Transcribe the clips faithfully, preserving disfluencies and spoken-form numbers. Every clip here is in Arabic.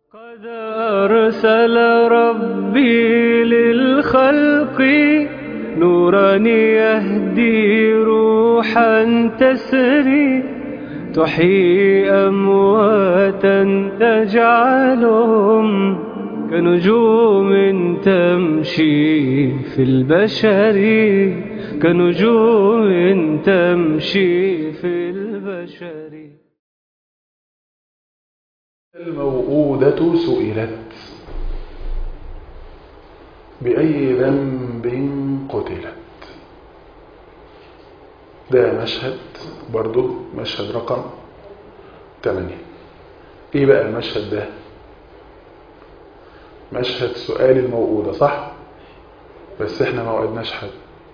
قد أرسل ربي للخلق نورا يهدي روحا تسري تحيي أمواتا تجعلهم كنجوم تمشي في البشر كنجوم تمشي في البشر. الموءودة سئلت بأي ذنب قتلت. ده مشهد برضو مشهد رقم ثمانية. ايه بقى المشهد ده؟ مشهد سؤال الموءودة، صح؟ بس احنا ما وعدناش حاجة،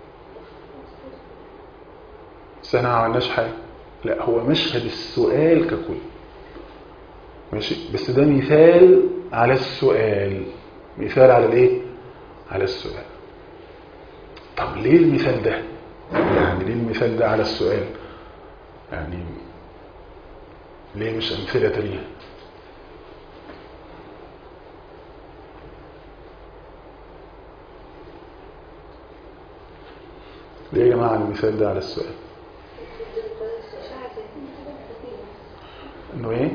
بس احنا ما عملناش حاجة. لا، هو مشهد السؤال ككل، ماشي؟ بس ده مثال على السؤال، مثال على الايه؟ على السؤال. طب ليه المثال ده؟ يعني ليه المثال ده على السؤال؟ يعني ليه مش أمثلة تانية؟ ليه يا جماعة المثال ده على السؤال؟ انه ايه؟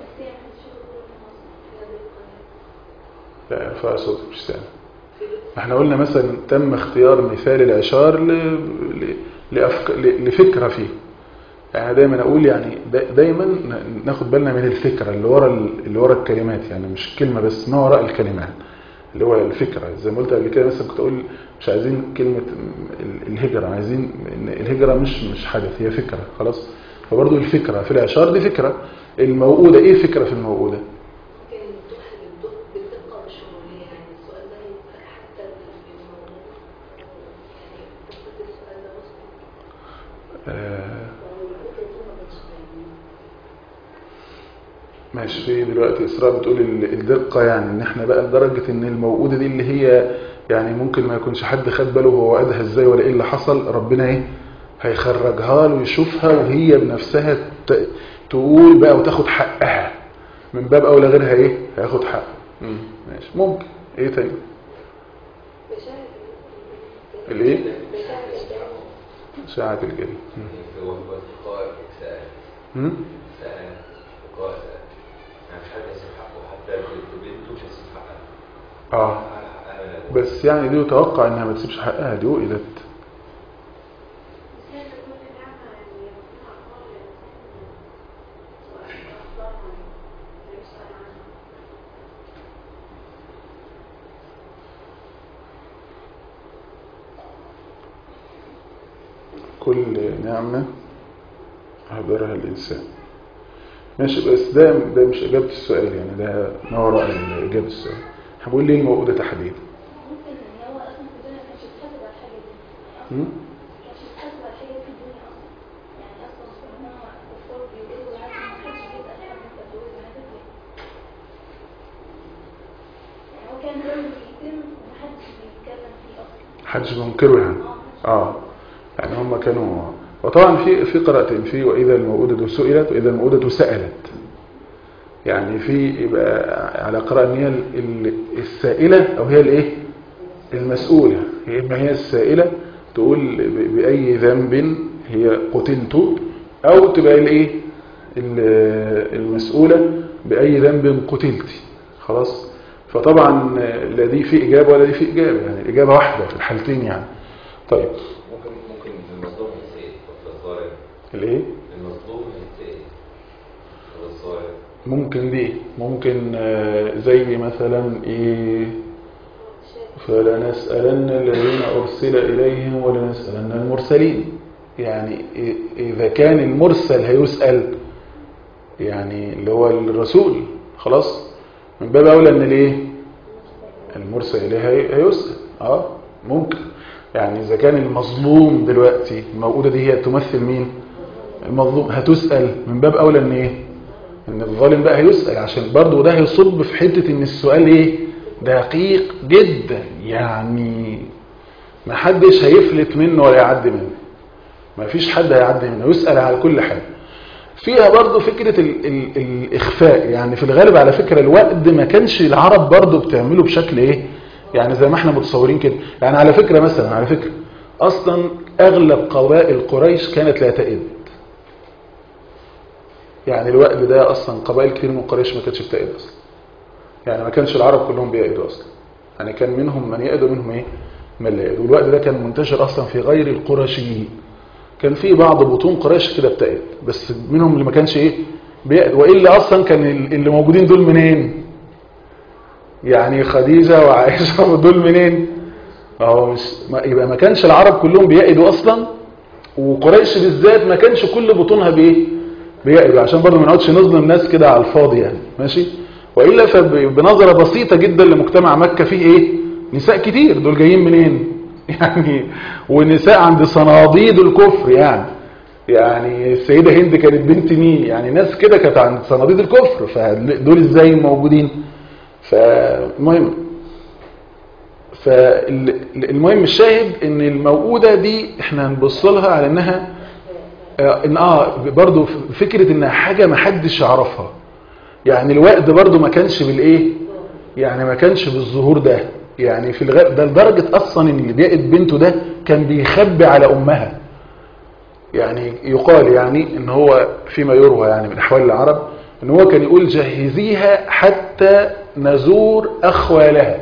لا، ارفع صوتك مش سامع. احنا قلنا مثلا تم اختيار مثال العشار ل... ل... لأفك... ل... لفكرة فيه. يعني دايما اقول يعني دايما ناخد بالنا من الفكرة اللي ورا اللي ورا الكلمات، يعني مش كلمة بس، ما وراء الكلمات اللي هو الفكرة. زي ما قلت قبل كده مثلا كنت اقول مش عايزين كلمة الهجرة، عايزين الهجرة مش مش حدث، هي فكرة خلاص. فبرضه الفكرة في العشار دي فكرة. الموؤودة ايه فكرة في الموؤودة؟ آه ماشي. في دلوقتي إسراء بتقول الدقة، يعني ان احنا بقى لدرجة ان الموؤودة دي اللي هي يعني ممكن ما يكونش حد خد باله هو وقدها ازاي ولا ايه اللي حصل، ربنا ايه هيخرجها له ويشوفها وهي بنفسها تقول بقى وتاخد حقها، من باب اولى غيرها ايه هياخد حقها. ماشي، ممكن. ايه تاني؟ الايه؟ ساعة الجري. هو التقاء سأل امم سأل تقاء سأل يعني مش حد يسيب حقه، حتى لو بنته مش هيسيب حقها. اه بس يعني دي يتوقع انها ما تسيبش حقها، دي وقلت. كل نعمة هدرها الإنسان. ماشي، بس ده ده مش إجابة السؤال، يعني ده ما وراء إجابة السؤال. هقول ليه الموؤودة تحديدا؟ ممكن ان هو اصلا في الدنيا ما كانش بيتحاسب على الحاجه دي، يعني اصلا ما كانش بيتحاسب على الحاجه في الدنيا اصلا، يعني اصلا سبحان الله الكفار بيقولوا لازم ما حدش بيسال حد انت بتقول هذا ليه، يعني هو كان رجل يتم وما حدش بيتكلم فيه اصلا، محدش بينكره يعني. اه يعني هم كانوا، وطبعا في في قراءتين، في واذا الموءودة سئلت واذا الموءودة سألت. يعني في يبقى على قراءة ان هي السائلة او هي الايه المسؤولة. هي اما هي السائلة تقول بأي ذنب هي قتلت، او تبقى الايه المسؤولة بأي ذنب قتلت. خلاص. فطبعا لا دي في إجابة ولا دي في إجابة، يعني الإجابة واحدة في الحالتين يعني. طيب ممكن ممكن المظلوم يتسأل ولا الظالم؟ الايه؟ المظلوم يتسأل ولا الظالم؟ ممكن دي ممكن زي مثلا ايه فلنسألن الذين أرسل إليهم ولنسألن المرسلين. يعني إذا كان المرسل هيسأل، يعني اللي هو الرسول، خلاص من باب أولى أن الايه المرسل إليه هيسأل. اه ممكن. يعني إذا كان المظلوم دلوقتي الموؤودة دي هي تمثل مين؟ المظلوم، هتسأل من باب أولى أن ايه ان الظالم بقى هيسأل، عشان برضه ده هيصب في حتة ان السؤال ايه دقيق جدا، يعني ما حدش هيفلت منه ولا يعدي منه، ما فيش حد هيعدي منه، يسأل على كل حاجة. فيها برضو فكرة ال ال الإخفاء. يعني في الغالب على فكرة الوقت ما كانش العرب برضو بتعمله بشكل إيه يعني زي ما احنا متصورين كده. يعني على فكرة مثلا على فكرة أصلا أغلب قبائل قريش كانت لا تئد. يعني الوقت ده أصلا قبائل كتير من قريش ما كانتش بتئد أصلا. يعني ما كانش العرب كلهم بيئدوا أصلا. يعني كان منهم من يئد ومنهم إيه من لا يئد. والوقت ده كان منتشر أصلا في غير القرشيين. كان في بعض بطون قريش كده بتئد بس منهم اللي ما كانش إيه بيئد. وإلا أصلا كان اللي موجودين دول منين؟ يعني خديجة وعائشة دول منين؟ أهو مش ما يبقى ما كانش العرب كلهم بيئدوا أصلا. وقريش بالذات ما كانش كل بطونها بإيه بيئدوا عشان برضه ما نقعدش نظلم ناس كده على الفاضي يعني ماشي. وإلا فبنظرة بسيطة جدا لمجتمع مكة فيه إيه نساء كتير. دول جايين منين يعني؟ ونساء عند صناديد الكفر يعني. يعني السيدة هند كانت بنت مين يعني؟ ناس كده كانت عند صناديد الكفر. فدول إزاي موجودين؟ فالمهم فالمهم الشاهد ان الموؤودة دي احنا هنبص لها على انها ان اه برضو فكرة انها حاجة ما حدش يعرفها. يعني الوقت برضو ما كانش بالايه يعني ما كانش بالظهور ده. يعني في الغالب ده لدرجة اصلا ان اللي بيئد بنته ده كان بيخبي على امها. يعني يقال يعني ان هو فيما يروى يعني من احوال العرب ان هو كان يقول جهزيها حتى نزور اخوالها.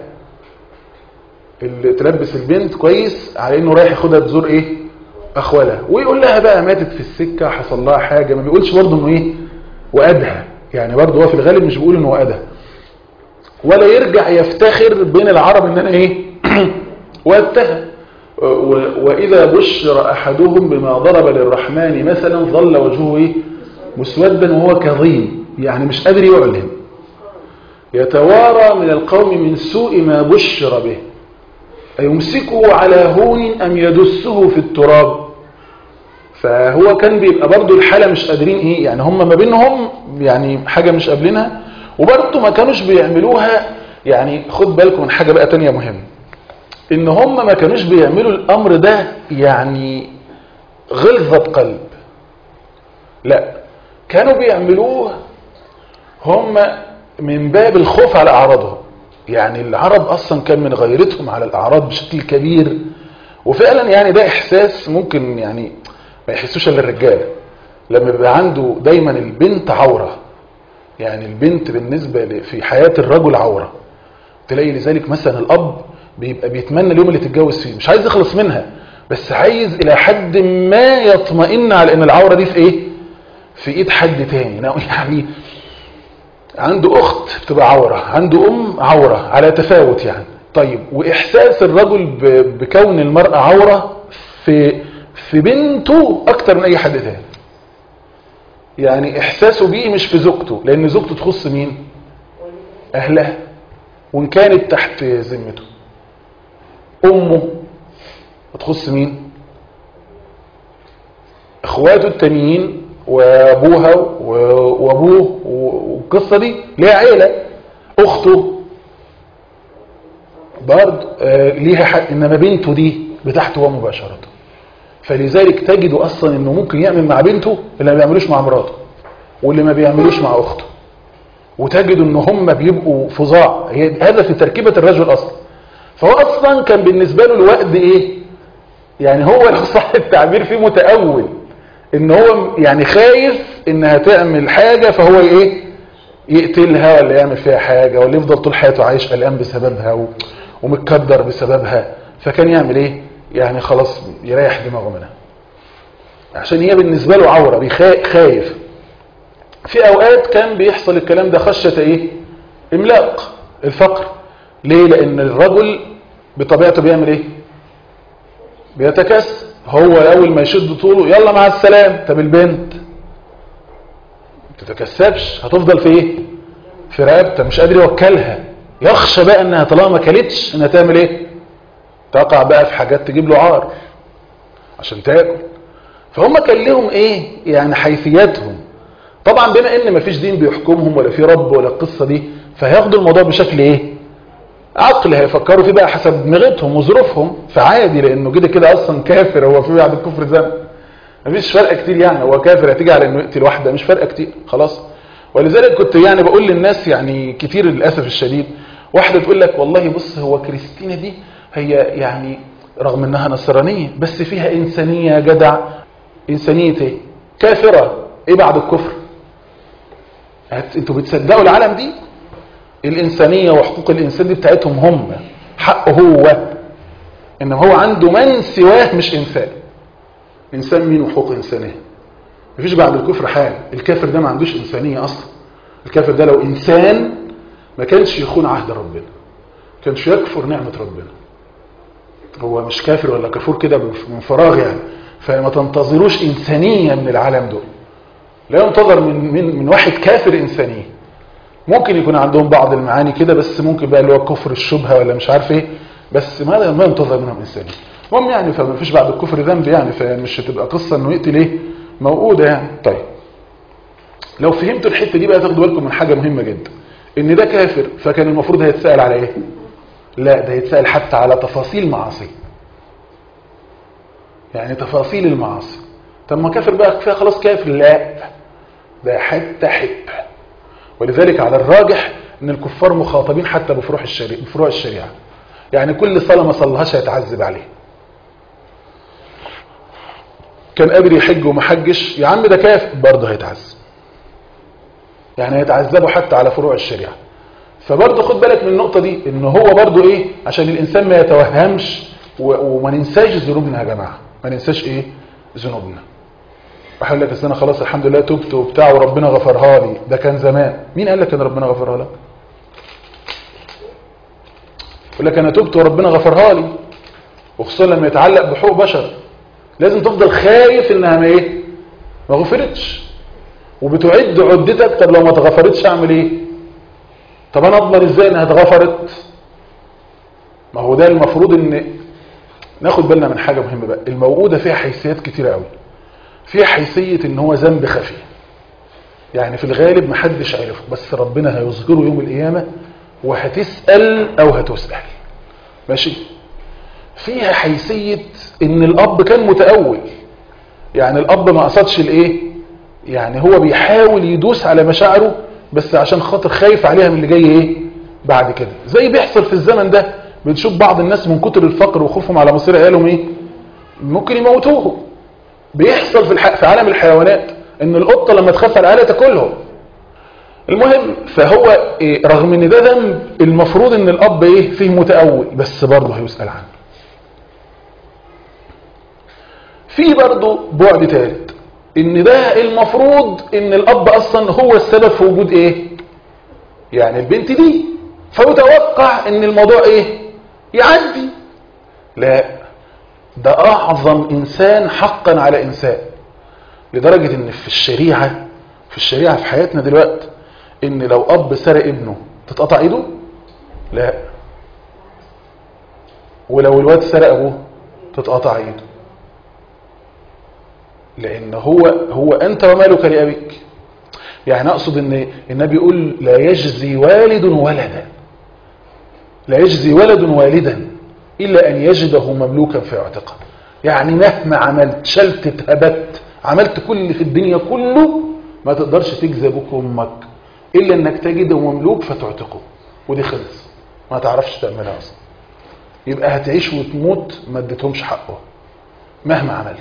اللي تلبس البنت كويس على انه رايح ياخدها تزور ايه اخوالها. ويقول لها بقى ماتت في السكة حصل لها حاجة. ما بيقولش برضه انه ايه وأدها. يعني برضه هو في الغالب مش بيقول انه وأدها. ولا يرجع يفتخر بين العرب ان انا ايه وأدتها. واذا بشر احدهم بما ضرب للرحمن مثلا ظل وجهه ايه مسودا وهو كظيم. يعني مش قادر يعلن. يتوارى من القوم من سوء ما بشر به أيمسكه على هون أم يدسه في التراب. فهو كان بيبقى برضو الحالة مش قادرين إيه يعني هم ما بينهم يعني حاجة مش قابلينها. وبرضو ما كانوش بيعملوها. يعني خد بالكم من حاجة بقى تانية مهمة إن هم ما كانوش بيعملوا الأمر ده يعني غلظة قلب. لا كانوا بيعملوه هم من باب الخوف على أعراضهم. يعني العرب أصلا كان من غيرتهم على الأعراض بشكل كبير. وفعلا يعني ده إحساس ممكن يعني ما يحسوش إلا الرجال لما بيبقى عنده دايما البنت عورة. يعني البنت بالنسبة في حياة الرجل عورة. تلاقي لذلك مثلا الأب بيبقى بيتمنى اليوم اللي تتجوز فيه مش عايز يخلص منها بس عايز إلى حد ما يطمئن على إن العورة دي في إيه في إيد حد تاني. يعني عنده أخت بتبقى عورة عنده أم عورة على تفاوت يعني. طيب وإحساس الرجل بكون المرأة عورة في في بنته أكتر من أي حد تاني. يعني إحساسه بيه مش في زوجته لأن زوجته تخص مين أهلها وإن كانت تحت ذمته. أمه تخص مين إخواته التانيين وابوها وابوه والقصه دي ليها عيله. اخته برضه ليها حق. انما بنته دي بتاعته هو مباشره. فلذلك تجد اصلا انه ممكن يعمل مع بنته اللي ما بيعملوش مع مراته واللي ما بيعملوش مع اخته. وتجد ان هم بيبقوا فظاع. هذا في تركيبه الرجل اصلا. فهو اصلا كان بالنسبه له الوقت ايه يعني هو لو صح التعبير فيه متأول ان هو يعني خايف انها تعمل حاجة فهو ايه يقتلها ولا يعمل فيها حاجة ولا يفضل طول حياته عايش قلقان بسببها ومتكدر بسببها. فكان يعمل ايه يعني خلاص يريح دماغه منها عشان هي بالنسبة له عورة خايف. في اوقات كان بيحصل الكلام ده خشية ايه املاق الفقر. ليه لان الرجل بطبيعته بيعمل ايه بيتكسر. هو اول ما يشد طوله يلا مع السلام. طب البنت تتكسبش هتفضل في ايه في رقبته مش قادر يوكلها. يخشى بقى انها طالما ما كلتش انها تعمل ايه تقع بقى في حاجات تجيب له عار عشان تاكل. فهم كان لهم ايه يعني حيثياتهم. طبعا بما ان مفيش دين بيحكمهم ولا في رب ولا القصه دي فهياخدوا الموضوع بشكل ايه عقل هيفكروا فيه بقى حسب دماغتهم وظروفهم. فعادي لانه كده كده اصلا كافر هو في بعد الكفر ذنب. مفيش فرق كتير يعني، هو كافر هتيجي على انه يقتل واحده، مش فرق كتير خلاص. ولذلك كنت يعني بقول للناس يعني كتير للاسف الشديد، واحده تقول لك والله بص هو كريستينا دي هي يعني رغم انها نصرانيه بس فيها انسانيه يا جدع. انسانيه ايه؟ كافره. ايه بعد الكفر؟ انتوا بتصدقوا العالم دي؟ الانسانيه وحقوق الانسان دي بتاعتهم هم، حقه هو، انما هو عنده من سواه مش انسان. انسان مين وحقوق انسانيه؟ مفيش بعد الكفر حال. الكافر ده ما عندوش انسانيه اصلا. الكافر ده لو انسان ما كانش يخون عهد ربنا، ما كانش يكفر نعمه ربنا. هو مش كافر ولا كفور كده من فراغ يعني. فما تنتظروش انسانيه من العالم دول، لا ينتظر من من من واحد كافر انسانيه. ممكن يكون عندهم بعض المعاني كده، بس ممكن بقى اللي هو كفر الشبهه ولا مش عارف ايه، بس ما ما ينتظر منهم انسانيه. المهم يعني فما فيش بعد الكفر ذنب يعني، فمش هتبقى قصه انه يقتل ايه موجوده يعني. طيب لو فهمتوا الحته دي بقى تاخدوا بالكم من حاجه مهمه جدا، ان ده كافر فكان المفروض هيتسال على ايه؟ لا ده يتسال حتى على تفاصيل معاصي، يعني تفاصيل المعاصي. طب ما كافر بقى كفايه خلاص كافر؟ لا ده حتى حب. ولذلك على الراجح ان الكفار مخاطبين حتى بفروع الشريعه بفروع الشريعه. يعني كل صلاه ما صلىهاش هيتعذب عليه. كان قادر يحج وما حجش، يا عم ده كافر برضه هيتعذب. يعني هيتعذبوا حتى على فروع الشريعه. فبرضه خد بالك من النقطه دي، ان هو برضه ايه، عشان الانسان ما يتوهمش وما ننساش ذنوبنا يا جماعه. ما ننساش ايه؟ ذنوبنا. واحد يقول لك انا خلاص الحمد لله تبت وبتاع وربنا غفرها لي. ده كان زمان. مين قال لك ان ربنا غفرها لك؟ يقول لك انا تبت وربنا غفرها لي، وخصوصا لما يتعلق بحقوق بشر لازم تفضل خايف انها ما ايه؟ ما غفرتش، وبتعد عدتك. طب لو ما اتغفرتش اعمل ايه؟ طب انا اضمن ازاي انها اتغفرت؟ ما هو ده المفروض ان ناخد بالنا من حاجه مهمه بقى. الموجوده فيها حيثيات كتيره قوي. فيها حيثيه ان هو ذنب خفي، يعني في الغالب محدش عرفه، بس ربنا هيظهره يوم القيامه وهتسال او هتسال. ماشي. فيها حيثيه ان الاب كان متأول، يعني الاب ما قصدش الايه، يعني هو بيحاول يدوس على مشاعره بس عشان خاطر خايف عليها من اللي جاي ايه بعد كده. زي بيحصل في الزمن ده، بنشوف بعض الناس من كتر الفقر وخوفهم على مصير عيالهم ايه ممكن يموتوهم. بيحصل في الح... في عالم الحيوانات ان القطه لما تخاف على عيالها تاكلهم. المهم فهو إيه، رغم ان ده ذنب المفروض ان الاب ايه فيه متأول، بس برضه هيسأل عنه. في برضه بعد ثالث، ان ده المفروض ان الاب اصلا هو السبب في وجود ايه يعني البنت دي، فيتوقع ان الموضوع ايه يعدي. لا ده اعظم انسان حقا على انسان، لدرجة ان في الشريعة في الشريعة في حياتنا دلوقتي ان لو اب سرق ابنه تتقطع ايده؟ لا. ولو الواد سرق ابوه تتقطع ايده، لان هو هو انت ومالك لابيك. يعني اقصد ان النبي يقول لا يجزي والد ولدا، لا يجزي ولد والدا الا ان يجده مملوكا في عتقه. يعني مهما عملت شلت هبت عملت كل اللي في الدنيا كله ما تقدرش تجزي ابوك وامك الا انك تجده مملوك فتعتقه، ودي خلص ما تعرفش تعملها اصلا. يبقى هتعيش وتموت ما اديتهمش حقه مهما عملت.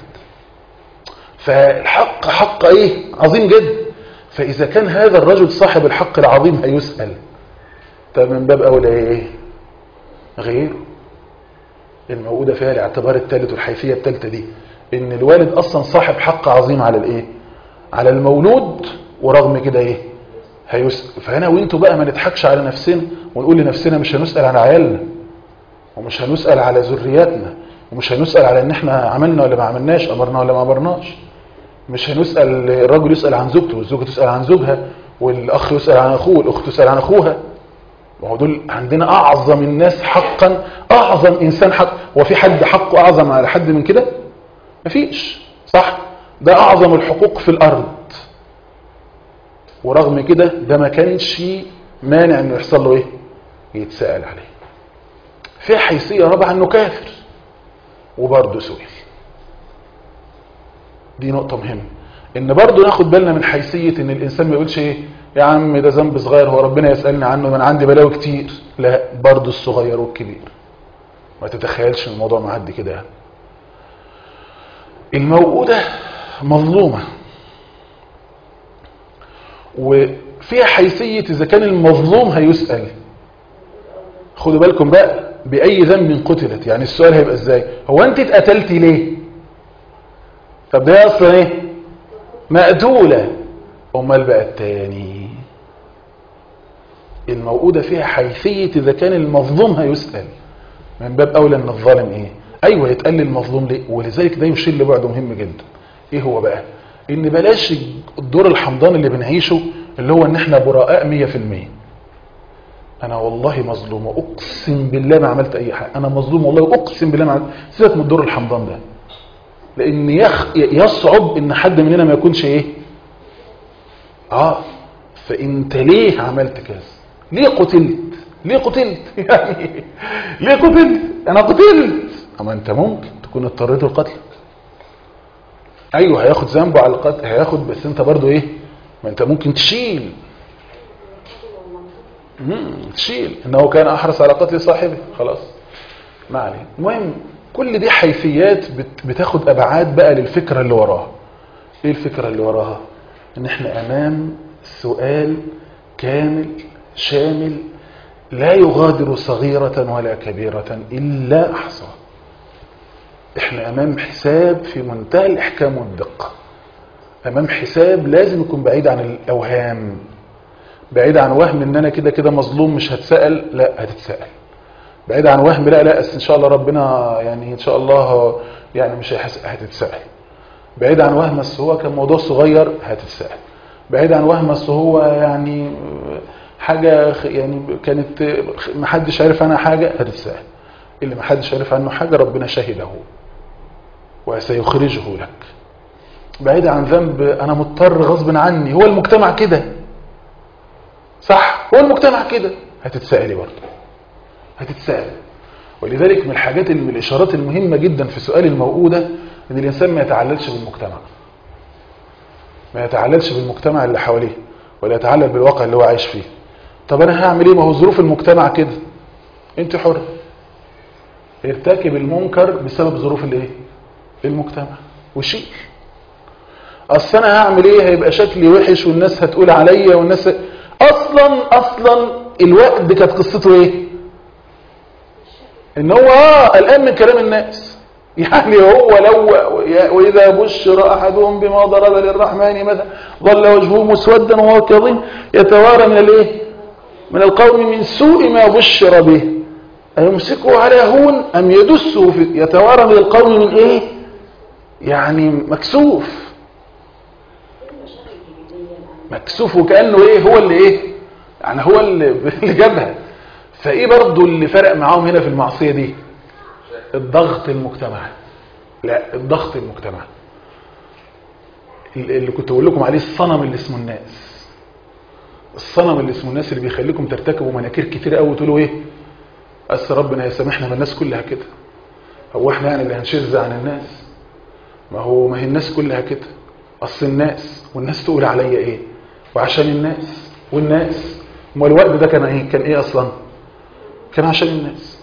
فالحق حق ايه عظيم جدا. فاذا كان هذا الرجل صاحب الحق العظيم هيسأل، طب من باب اولى ايه غيره. الموجودة فيها الاعتبار الثالث والحيثية الثالثة دي، ان الوالد اصلا صاحب حق عظيم على الايه على المولود، ورغم كده ايه هيسأل. فهنا وانتوا بقى ما نضحكش على نفسنا ونقول لنفسنا مش هنسأل عن عيالنا، ومش هنسأل على ذرياتنا، ومش هنسأل على ان احنا عملنا ولا ما عملناش، امرنا ولا ما امرناش. مش هنسأل، الرجل يسأل عن زوجته والزوجة تسأل عن زوجها والاخ يسأل عن اخوه والاخت تسأل عن اخوها. وهو دول عندنا اعظم الناس حقا، اعظم انسان حق. وفي حد حقه اعظم على حد من كده؟ مفيش، صح؟ ده اعظم الحقوق في الارض، ورغم كده ده ما كانش مانع انه يحصل له ايه يتسأل عليه. في حيثية رابعة انه كافر وبرضه سئل. دي نقطة مهمة، ان برضو ناخد بالنا من حيثية ان الانسان ما يقولش ايه يا عم ده ذنب صغير هو ربنا يسألني عنه ما انا عندي بلاوي كتير. لا، برضو الصغير والكبير، ما تتخيلش الموضوع معدي كده يعني. الموءودة مظلومة وفيها حيثية اذا كان المظلوم هيسأل. خدوا بالكم بقى، بأي ذنب قتلت، يعني السؤال هيبقى ازاي؟ هو انت اتقتلتي ليه؟ طب ده اصلا ايه؟ مقتولة. امال بقى التاني الموءودة فيها حيثية اذا كان المظلوم هيسأل، من باب اولى ان الظالم ايه؟ ايوه يتقال للمظلوم ليه؟ ولذلك ده يشير لبعد مهم جدا. ايه هو بقى؟ ان بلاش الدور الحمضان اللي بنعيشه اللي هو ان احنا براء مية في المية. انا والله مظلوم واقسم بالله ما عملت اي حاجه، انا مظلوم والله واقسم بالله ما عملت. سيبك من الدور الحمضان ده، لان يخ... يصعب ان حد مننا ما يكونش ايه اه فانت ليه عملت كذا؟ ليه قتلت؟ ليه قتلت يعني ليه قتلت؟ انا قتلت. اما انت ممكن تكون اضطريت القتل. ايوه هياخد ذنبه على القتل، هياخد، بس انت برضو ايه، ما انت ممكن تشيل امم تشيل انه كان احرص على قتل صاحبه. خلاص ما عليه. المهم كل دي حيثيات بت... بتاخد ابعاد بقى للفكره اللي وراها. ايه الفكره اللي وراها؟ ان احنا امام سؤال كامل شامل لا يغادر صغيرة ولا كبيرة الا احصاها. احنا امام حساب في منتهى الاحكام والدقة، امام حساب لازم يكون بعيد عن الاوهام، بعيد عن وهم ان انا كده كده مظلوم مش هتسأل. لا هتتسأل. بعيد عن وهم لا لا ان شاء الله ربنا يعني ان شاء الله يعني مش هيحس، هتتسأل. بعيد عن وهم بس هو كان موضوع صغير، هتتسأل. بعيد عن وهم بس هو يعني حاجة يعني كانت محدش عارف عنها حاجة، هتتسأل. اللي محدش عارف عنه حاجة ربنا شهده وسيخرجه لك. بعيد عن ذنب انا مضطر غصب عني، هو المجتمع كده صح، هو المجتمع كده، هتتسألي برضه، هتتسأل. ولذلك من الحاجات من الإشارات المهمة جدا في سؤال الموءودة ان الإنسان ما يتعللش بالمجتمع، ما يتعللش بالمجتمع اللي حواليه ولا يتعلل بالواقع اللي هو عايش فيه. طب انا هعمل ايه؟ ما هو ظروف المجتمع كده. انت حر، ارتكب المنكر بسبب ظروف الايه؟ المجتمع وشيء. اصل انا هعمل ايه؟ هيبقى شكلي وحش والناس هتقول عليا والناس اصلا اصلا الوقت دي كانت قصته ايه؟ ان هو اه قلقان من كلام الناس. يعني هو لو واذا بشر احدهم بما ضرب للرحمن مثلا ظل وجهه مسودا وهو كظيم يتوارى من الايه؟ من القوم من سوء ما بشر به ايمسكه على هون ام يدسه في يتوارى من القوم من ايه؟ يعني مكسوف مكسوف وكأنه ايه هو اللي ايه يعني هو اللي جابها. فايه برضو اللي فرق معاهم هنا في المعصية دي؟ الضغط المجتمعي. لا الضغط المجتمعي اللي كنت اقول لكم عليه، الصنم اللي اسمه الناس. الصنم اللي اسمه الناس اللي بيخليكم ترتكبوا مناكير كتير قوي وتقولوا ايه بس ربنا يسامحنا ما الناس كلها كده. هو احنا يعني اللي هنشذ عن الناس؟ ما هو ما هي الناس كلها كده. اصل الناس والناس تقول عليا ايه وعشان الناس والناس. امال الوقت ده كان ايه؟ كان ايه اصلا؟ كان عشان الناس.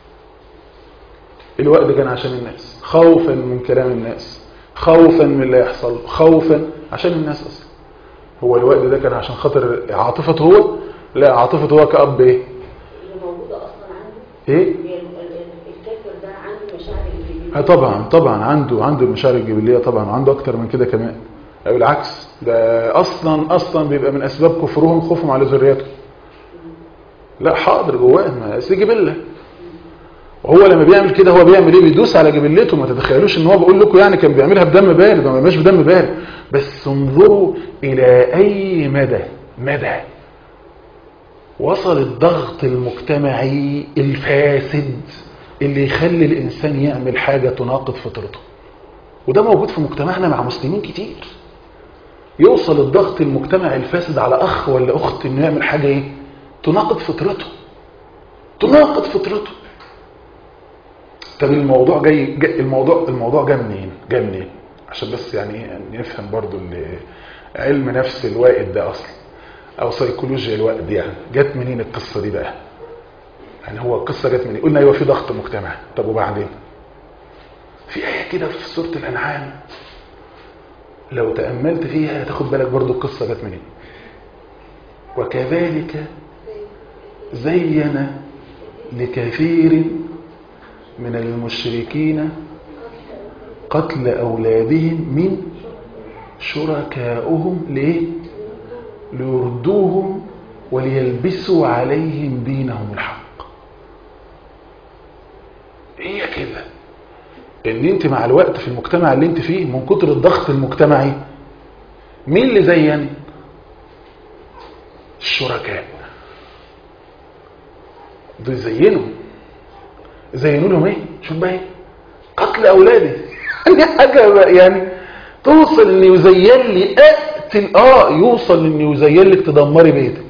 الوقت ده كان عشان الناس، خوفا من كلام الناس، خوفا من اللي يحصل، خوفا عشان الناس اصلا. هو الوقت ده كان عشان خاطر عاطفته هو؟ لا، عاطفته هو كأب ايه؟ اللي موجوده اصلا عنده ايه؟ الكافر ده عنده مشاعر الجبليه. اه طبعا طبعا عنده عنده المشاعر الجبليه طبعا، عنده اكتر من كده كمان. او العكس، ده اصلا اصلا بيبقى من اسباب كفرهم خوفهم على ذريتهم. لا حاضر جواه، ما دي جبله. وهو لما بيعمل كده هو بيعمل ايه؟ بيدوس على جبلته. ما تتخيلوش ان هو بقول لكم يعني كان بيعملها بدم بارد، ما بيعملش بدم بارد، بس انظروا الى اي مدى مدى وصل الضغط المجتمعي الفاسد اللي يخلي الانسان يعمل حاجه تناقض فطرته. وده موجود في مجتمعنا مع مسلمين كتير. يوصل الضغط المجتمعي الفاسد على اخ ولا اخت انه يعمل حاجه ايه؟ تناقض فطرته، تناقض فطرته. طب الموضوع جاي, جاي الموضوع الموضوع جاي منين؟ جاي منين؟ عشان بس يعني نفهم برضو علم نفس الوائد ده اصلا او سيكولوجيا الوائد يعني جت منين القصه دي بقى؟ يعني هو القصه جت منين؟ قلنا ايوه في ضغط مجتمعي. طب وبعدين؟ في ايه كده في سوره الانعام لو تاملت فيها هتاخد بالك برضو القصه جت منين. وكذلك زين لكثير من المشركين قتل أولادهم من شركائهم ليه؟ ليردوهم وليلبسوا عليهم دينهم الحق. هي كده ان انت مع الوقت في المجتمع اللي انت فيه من كتر الضغط المجتمعي مين اللي زين؟ الشركاء. دول زينوا زينوا لهم ايه؟ شوف بقى ايه؟ قتل اولاده. يعني حاجه يعني توصل ان يزين لي اقتل اه يوصل ان يزين لك تدمري بيتك،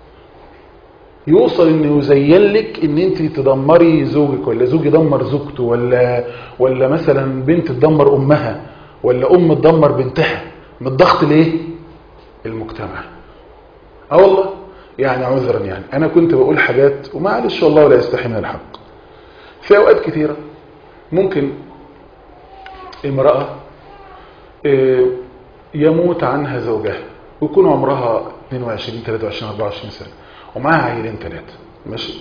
يوصل ان يزين لك ان انت تدمري زوجك ولا زوج يدمر زوجته ولا ولا مثلا بنت تدمر امها ولا ام تدمر بنتها من الضغط ليه؟ المجتمع. اه والله يعني عذرا يعني انا كنت بقول حاجات ومعلش والله ولا يستحي من الحق. في اوقات كثيره ممكن امراه يموت عنها زوجها ويكون عمرها اثنين وعشرين ثلاثة وعشرين أربعة وعشرين سنه ومعاها عيلين ثلاثه ماشي،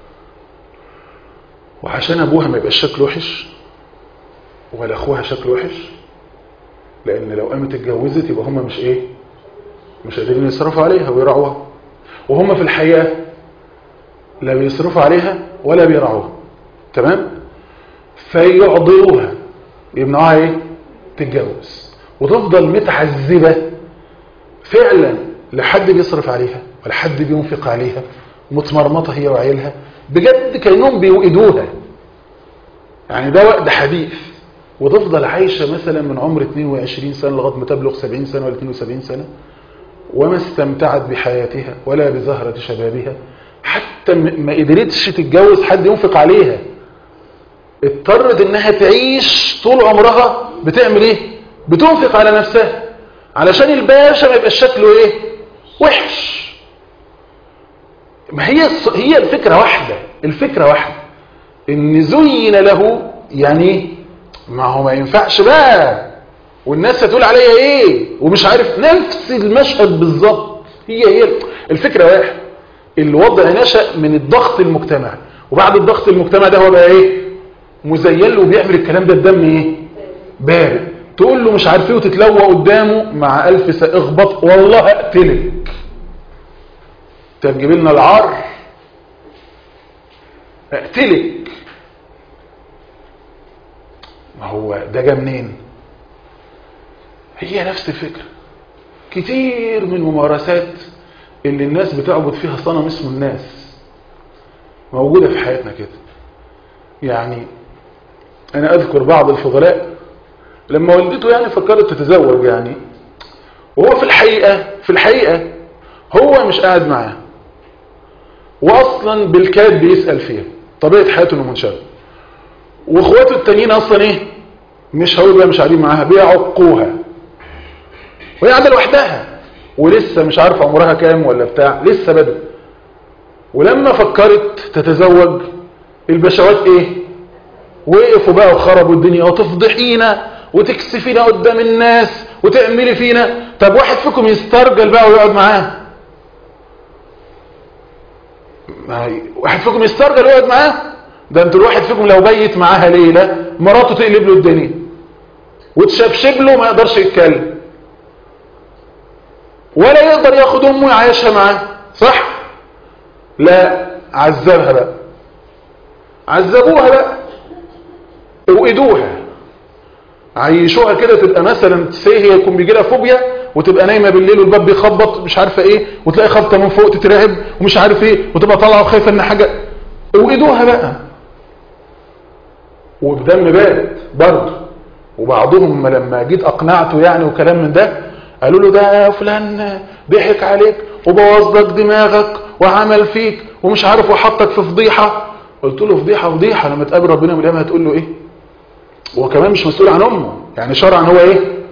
وعشان ابوها ما يبقاش شكله وحش ولا اخوها شكله وحش، لان لو قامت اتجوزت يبقى هم مش ايه مش قادرين يصرفوا عليها ويرعوها، وهم في الحقيقه لا بيصرفوا عليها ولا بيرعوها تمام، فيعضلوها يمنعوها ايه تتجوز وتفضل متعذبه فعلا لحد بيصرف عليها ولا حد بينفق عليها، متمرمطه هي وعيلها بجد كانهم بيوئدوها. يعني ده وقت حديث، وتفضل عايشه مثلا من عمر اثنين وعشرين سنه لغايه ما تبلغ سبعين سنه ولا اثنين وسبعين سنه وما استمتعت بحياتها ولا بزهره شبابها، حتى ما قدرتش تتجوز حد ينفق عليها، اضطرت انها تعيش طول عمرها بتعمل ايه؟ بتنفق على نفسها علشان الباشا ما يبقاش شكله ايه؟ وحش. ما هي هي الفكره واحده، الفكره واحده ان زين له يعني ما هو ما ينفعش بقى والناس هتقول عليا ايه ومش عارف، نفس المشهد بالظبط. هي هي الفكره واحده. الوضع نشأ من الضغط المجتمعي، وبعد الضغط المجتمعي ده هو بقى ايه؟ مزين له وبيعمل الكلام ده الدم ايه؟ بارد. تقول له مش عارف ايه وتتلوى قدامه مع الف اخبط والله اقتلك. تجيب لنا العار اقتلك. ما هو ده جه منين؟ هي نفس الفكره. كتير من الممارسات اللي الناس بتعبد فيها صنم اسمه الناس موجوده في حياتنا كده. يعني انا اذكر بعض الفضلاء لما والدته يعني فكرت تتزوج يعني، وهو في الحقيقه في الحقيقه هو مش قاعد معاها واصلا بالكاد بيسال فيها، طبيعه حياته انه منشغل، واخواته التانيين اصلا ايه مش هقول بقى مش قاعدين معاها بيعقوها، وهي قاعده لوحدها ولسه مش عارفه عمرها كام ولا بتاع لسه بدري. ولما فكرت تتزوج البشوات ايه وقفوا بقى وخربوا الدنيا وتفضحينا وتكسفينا قدام الناس وتعملي فينا. طب واحد فيكم يسترجل بقى ويقعد معاه، واحد فيكم يسترجل ويقعد معاه. ده انتوا الواحد فيكم لو بيت معاها ليله مراته تقلب له الدنيا وتشبشب له ما يقدرش يتكلم ولا يقدر ياخد امه يعيشها معاه، صح؟ لا، عذبها بقى، عذبوها بقى، اوئدوها، عيشوها كده تبقى مثلا هي يكون بيجي لها فوبيا وتبقى نايمه بالليل والباب بيخبط مش عارفه ايه وتلاقي خبطه من فوق تترعب ومش عارف ايه وتبقى طالعه وخايفه ان حاجه. اوئدوها بقى وبدم بارد برضه. وبعضهم لما جيت اقنعته يعني وكلام من ده قالوا له ده فلان ضحك عليك وبوظ لك دماغك وعمل فيك ومش عارف وحطك في فضيحه. قلت له فضيحه فضيحه لما تقابل ربنا يوم القيامه هتقول له ايه؟ هو كمان مش مسؤول عن امه، يعني شرعا هو ايه؟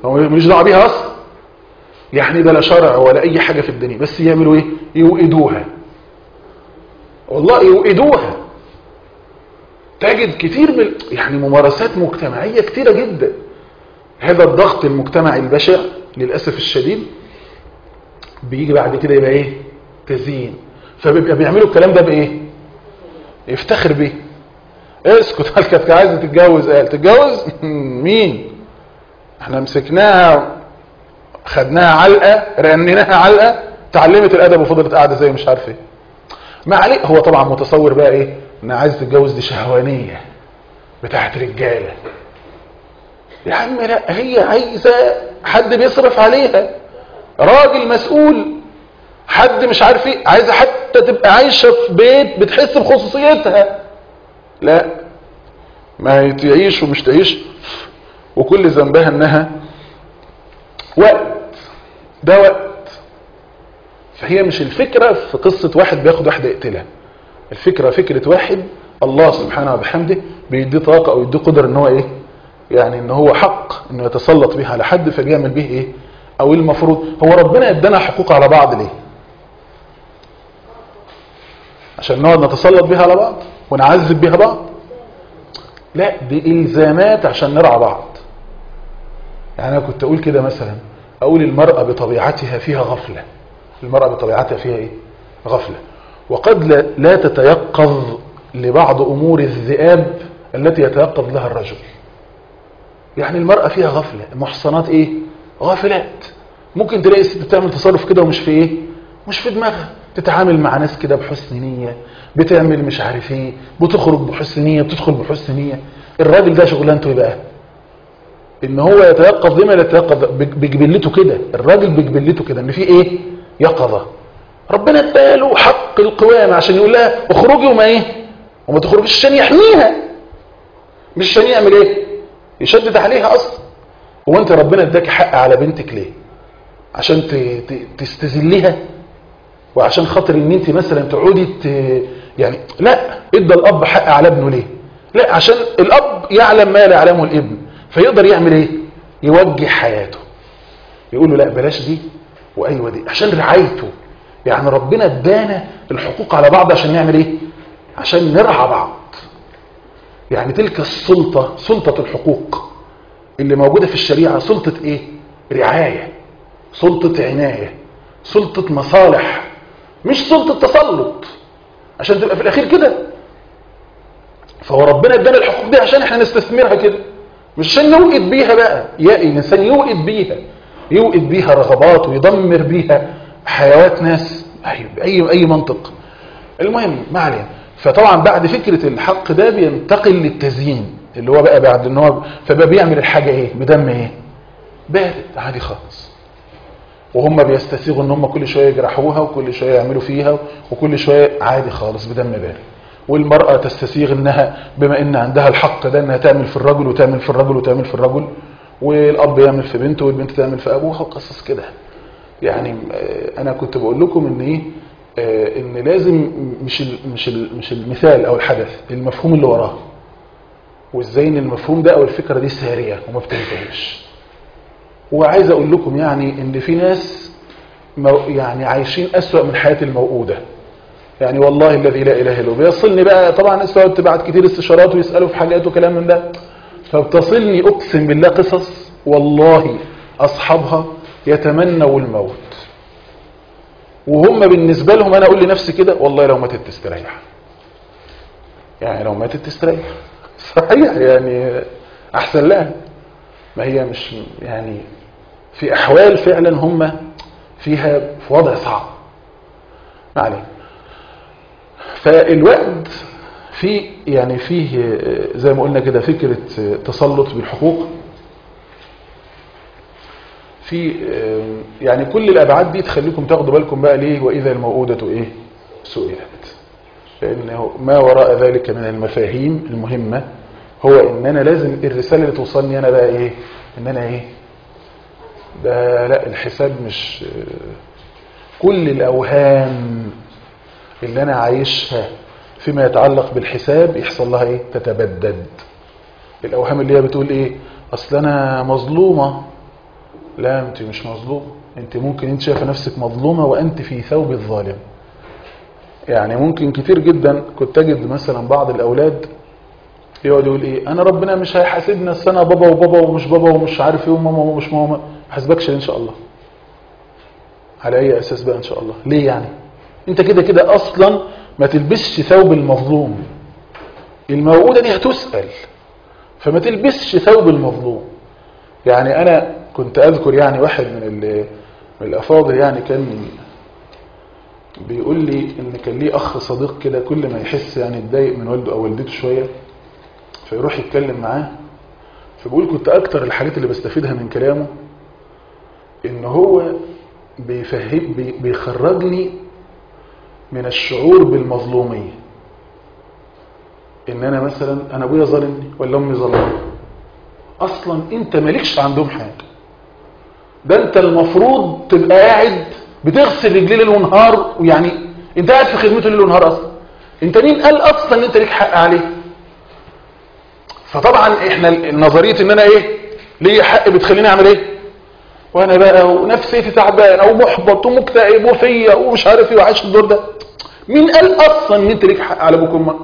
هو مش دعوه بيها اصلا، يعني ده لا شرع ولا اي حاجه في الدنيا، بس يعملوا ايه؟ يوئدوها، والله يوئدوها. تجد كتير من يعني ممارسات مجتمعيه كتيره جدا. هذا الضغط المجتمعي البشع للاسف الشديد بيجي بعد كده يبقى ايه؟ تزيين. فبيبقى بيعملوا الكلام ده بايه؟ يفتخر بيه. اسكت، قال كانت عايزه تتجوز، قال تتجوز مين؟ احنا مسكناها خدناها علقه، رنيناها علقه، تعلمت الادب وفضلت قاعده زي مش عارف ايه. ما عليه، هو طبعا متصور بقى ايه؟ انها عايزه تتجوز، دي شهوانيه بتاعت رجاله. يا عم لا، هي عايزه حد بيصرف عليها، راجل مسؤول، حد مش عارف ايه، عايزه حتى تبقى عايشه في بيت بتحس بخصوصيتها. لا، ما تعيش ومش تعيش، وكل ذنبها انها وقت، ده وقت. فهي مش الفكره في قصه واحد بياخد واحده يقتلها، الفكره فكره واحد الله سبحانه وبحمده بيديه طاقه او يديه قدره ان هو ايه؟ يعني ان هو حق انه يتسلط بيها على حد، فبيعمل به ايه؟ او المفروض هو ربنا ادانا حقوق على بعض ليه؟ عشان نقعد نتسلط بيها على بعض ونعذب بيها بعض؟ لا، دي الزامات عشان نرعى بعض. يعني انا كنت اقول كده مثلا، اقول المرأة بطبيعتها فيها غفلة. المرأة بطبيعتها فيها ايه؟ غفلة. وقد لا, لا تتيقظ لبعض امور الذئاب التي يتيقظ لها الرجل. يعني المرأة فيها غفلة، محصنات ايه؟ غافلات. ممكن تلاقي الست بتعمل تصرف كده ومش في ايه؟ مش في دماغها، تتعامل مع ناس كده بحسن نية، بتعمل مش عارف ايه، بتخرج بحسن نية، بتدخل بحسن نية. الراجل ده شغلانته ايه بقى؟ ان هو يتيقظ لما لا يتيقظ، بجبلته كده. الراجل بجبلته كده ان في ايه؟ يقظة. ربنا اداله حق القوامة عشان يقول لها اخرجي وما ايه؟ وما تخرجش، عشان يحميها، مش عشان يعمل ايه؟ يشدد عليها اصلا. هو انت ربنا اداك حق على بنتك ليه؟ عشان تستذليها؟ وعشان خاطر ان انت مثلا تقعدي يعني؟ لا، ادى الاب حق على ابنه ليه؟ لا، عشان الاب يعلم ما لا يعلمه الابن، فيقدر يعمل ايه؟ يوجه حياته، يقول له لا بلاش دي وايوه دي، عشان رعايته. يعني ربنا ادانا الحقوق على بعض عشان نعمل ايه؟ عشان نرعى بعض. يعني تلك السلطة، سلطة الحقوق اللي موجودة في الشريعة، سلطة ايه؟ رعاية، سلطة عناية، سلطة مصالح، مش سلطة تسلط عشان تبقى في الاخير كده. فهو ربنا ادانا الحقوق دي عشان احنا نستثمرها كده، مش عشان نوقد بيها بقى. يا الانسان يوقد بيها، يوقد بيها رغبات ويدمر بيها حيوات ناس، اي اي منطق. المهم ما علينا. فطبعا بعد فكرة الحق ده بينتقل للتزيين، اللي هو بقى بعد ان هو فبقى بيعمل الحاجة ايه؟ بدم ايه؟ بارد عادي خالص. وهم بيستسيغوا ان هم كل شوية يجرحوها وكل شوية يعملوا فيها وكل شوية عادي خالص بدم بارد. والمرأة تستسيغ انها بما ان عندها الحق ده انها تعمل في الرجل وتعمل في الرجل وتعمل في الرجل، والاب يعمل في بنته والبنت تعمل في ابوها وقصص كده. يعني انا كنت بقول لكم ان ايه؟ ان لازم مش مش مش المثال او الحدث، المفهوم اللي وراه، وازاي ان المفهوم ده او الفكره دي ساريه وما بتنتهيش. وعايز اقول لكم يعني ان في ناس يعني عايشين اسوأ من حياه الموؤوده. يعني والله الذي لا اله الا هو بيصلني بقى، طبعا الناس بتقعد تبعت كتير استشارات ويسالوا في حاجات وكلام من ده، فبتصلني اقسم بالله قصص والله اصحابها يتمنوا الموت، وهم بالنسبة لهم انا اقول لنفسي كده والله لو ماتت تستريح. يعني لو ماتت تستريح صحيح، يعني احسن لها. ما هي مش يعني في احوال فعلا هم فيها في وضع صعب. ما علينا. فالوقت في يعني فيه زي ما قلنا كده فكرة تسلط بالحقوق، في يعني كل الابعاد دي تخليكم تاخدوا بالكم بقى ليه واذا الموءودة ايه؟ سئلت. لانه ما وراء ذلك من المفاهيم المهمة هو ان انا لازم الرسالة اللي توصلني انا بقى ايه؟ ان انا ايه؟ ده لا، الحساب مش كل الاوهام اللي انا عايشها فيما يتعلق بالحساب يحصل لها ايه؟ تتبدد. الاوهام اللي هي بتقول ايه؟ اصل انا مظلومة، لا انت مش مظلومه، انت ممكن انت شايفه نفسك مظلومه وانت في ثوب الظالم. يعني ممكن كتير جدا كنت اجد مثلا بعض الاولاد يقعد يقول ايه، انا ربنا مش هيحاسبنا السنه بابا وبابا ومش بابا ومش عارف ايه وماما ومش ماما. ما حاسبكش ان شاء الله. على اي اساس بقى ان شاء الله؟ ليه يعني؟ انت كده كده اصلا ما تلبسش ثوب المظلوم، الموؤودة دي هتسأل، فما تلبسش ثوب المظلوم. يعني انا كنت اذكر يعني واحد من, من الافاضل يعني كان بيقول لي ان كان ليه اخ صديق كده كل ما يحس يعني اتضايق من والده او والدته شوية فيروح يتكلم معاه، فبيقول كنت اكتر الحاجات اللي بستفيدها من كلامه ان هو بيفهم بي بيخرجني من الشعور بالمظلومية. ان انا مثلا انا ابويا ظالمني ولا امي ظلمني، اصلا انت مالكش عندهم حاجة، ده انت المفروض تبقى قاعد بتغسل رجليه ليل ونهار، ويعني انت قاعد في خدمته ليل ونهار اصلا. انت مين قال اصلا ان انت ليك حق عليه؟ فطبعا احنا نظريه ان انا ايه ليه حق بتخليني اعمل ايه، وانا بقى ونفسيتي تعبان او محبط ومكتئب وفيا ومش عارف ايه وعايش الدور ده. مين قال اصلا ان انت ليك حق على ابوك وامك؟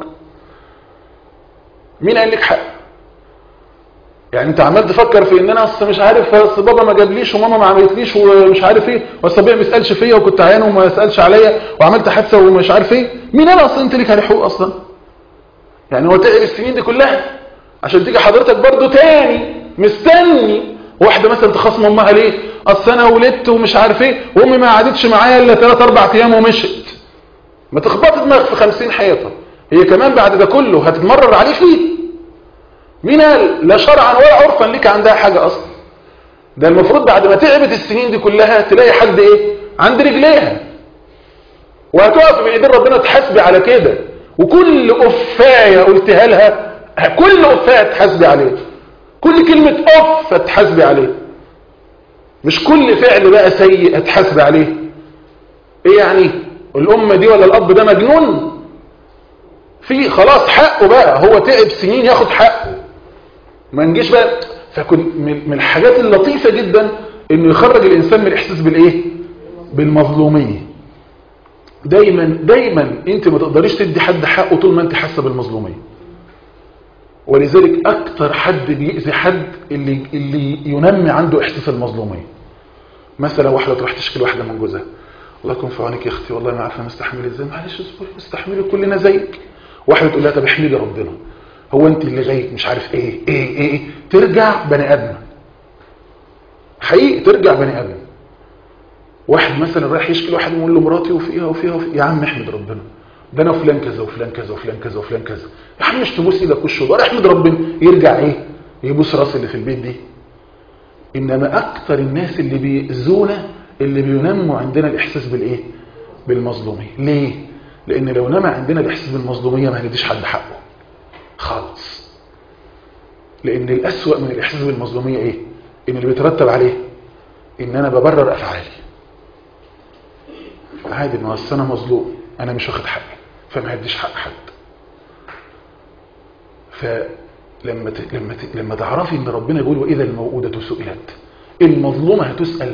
مين قال لك حق؟ يعني انت عمال تفكر في ان انا اصلا مش عارف، اصل بابا ما جابليش وماما ما عملتليش ومش عارف ايه، واصل ابويا ما بيسالش فيا وكنت عيان وما يسالش عليا وعملت حادثه ومش عارف ايه. مين قال اصلا انت ليك عليه حقوق اصلا؟ يعني هو تعب السنين دي كلها عشان تيجي حضرتك برضو تاني مستني واحده مثلا تخاصم امها ليه؟ اصل انا ولدت ومش عارف ايه وامي ما قعدتش معايا الا ثلاث اربع ايام ومشت. ما تخبط دماغك في خمسين حيطه، هي كمان بعد ده كله هتتمرر عليه فيه. مين قال؟ لا شرعا ولا عرفا ليك عندها حاجه اصلا. ده المفروض بعد ما تعبت السنين دي كلها تلاقي حد ايه عند رجليها، وهتقف بين ايدين ربنا تحاسبي على كده. وكل افايه قلتها لها، كل افايه تحاسبي عليه، كل كلمه اف تحاسبي عليه، مش كل فعل بقى سيء تحاسبي عليه. ايه يعني الام دي ولا الاب ده مجنون؟ في خلاص حقه بقى، هو تعب سنين ياخد حقه، ما نجيش بقى. فكن من الحاجات اللطيفه جدا انه يخرج الانسان من الاحساس بالايه، بالمظلوميه. دايما دايما انت ما تقدريش تدي حد حقه طول ما انت حاسه بالمظلوميه. ولذلك اكتر حد بيأذي حد اللي اللي ينمي عنده احساس المظلوميه. مثلا واحده تروح تشكي واحده من جوزها، الله يكون في عونك يا اختي والله ما عارفه مستحمله ازاي، معلش اصبري مستحمله كلنا زيك. واحده تقول لها طب احمدي ربنا، هو انت اللي زيك مش عارف ايه ايه ايه, إيه. ترجع بني ادم حقيقي، ترجع بني ادم. واحد مثلا رايح يشكي لواحد يقول له مراتي وفيها وفيها وفيها، يا عم احمد ربنا، ده انا فلان كذا وفلان كذا وفلان كذا وفلان كذا، يا عم مش تبوس ايدك وش وضهر، احمد ربنا. يرجع ايه يبوس راس اللي في البيت دي. انما اكتر الناس اللي بيأذونا اللي بينموا عندنا الاحساس بالايه، بالمظلوميه. ليه؟ لان لو نمى عندنا الاحساس بالمظلوميه ما هنديش حد حقه خالص. لان الاسوأ من الاحساس بالمظلوميه ايه؟ ان اللي بيترتب عليه ان انا ببرر افعالي. عادي ما اصل انا مظلوم، انا مش واخد حقي فما هديش حق حد. فلما ت... لما ت... لما تعرفي ان ربنا يقول واذا الموءودة سئلت، المظلومه هتسأل،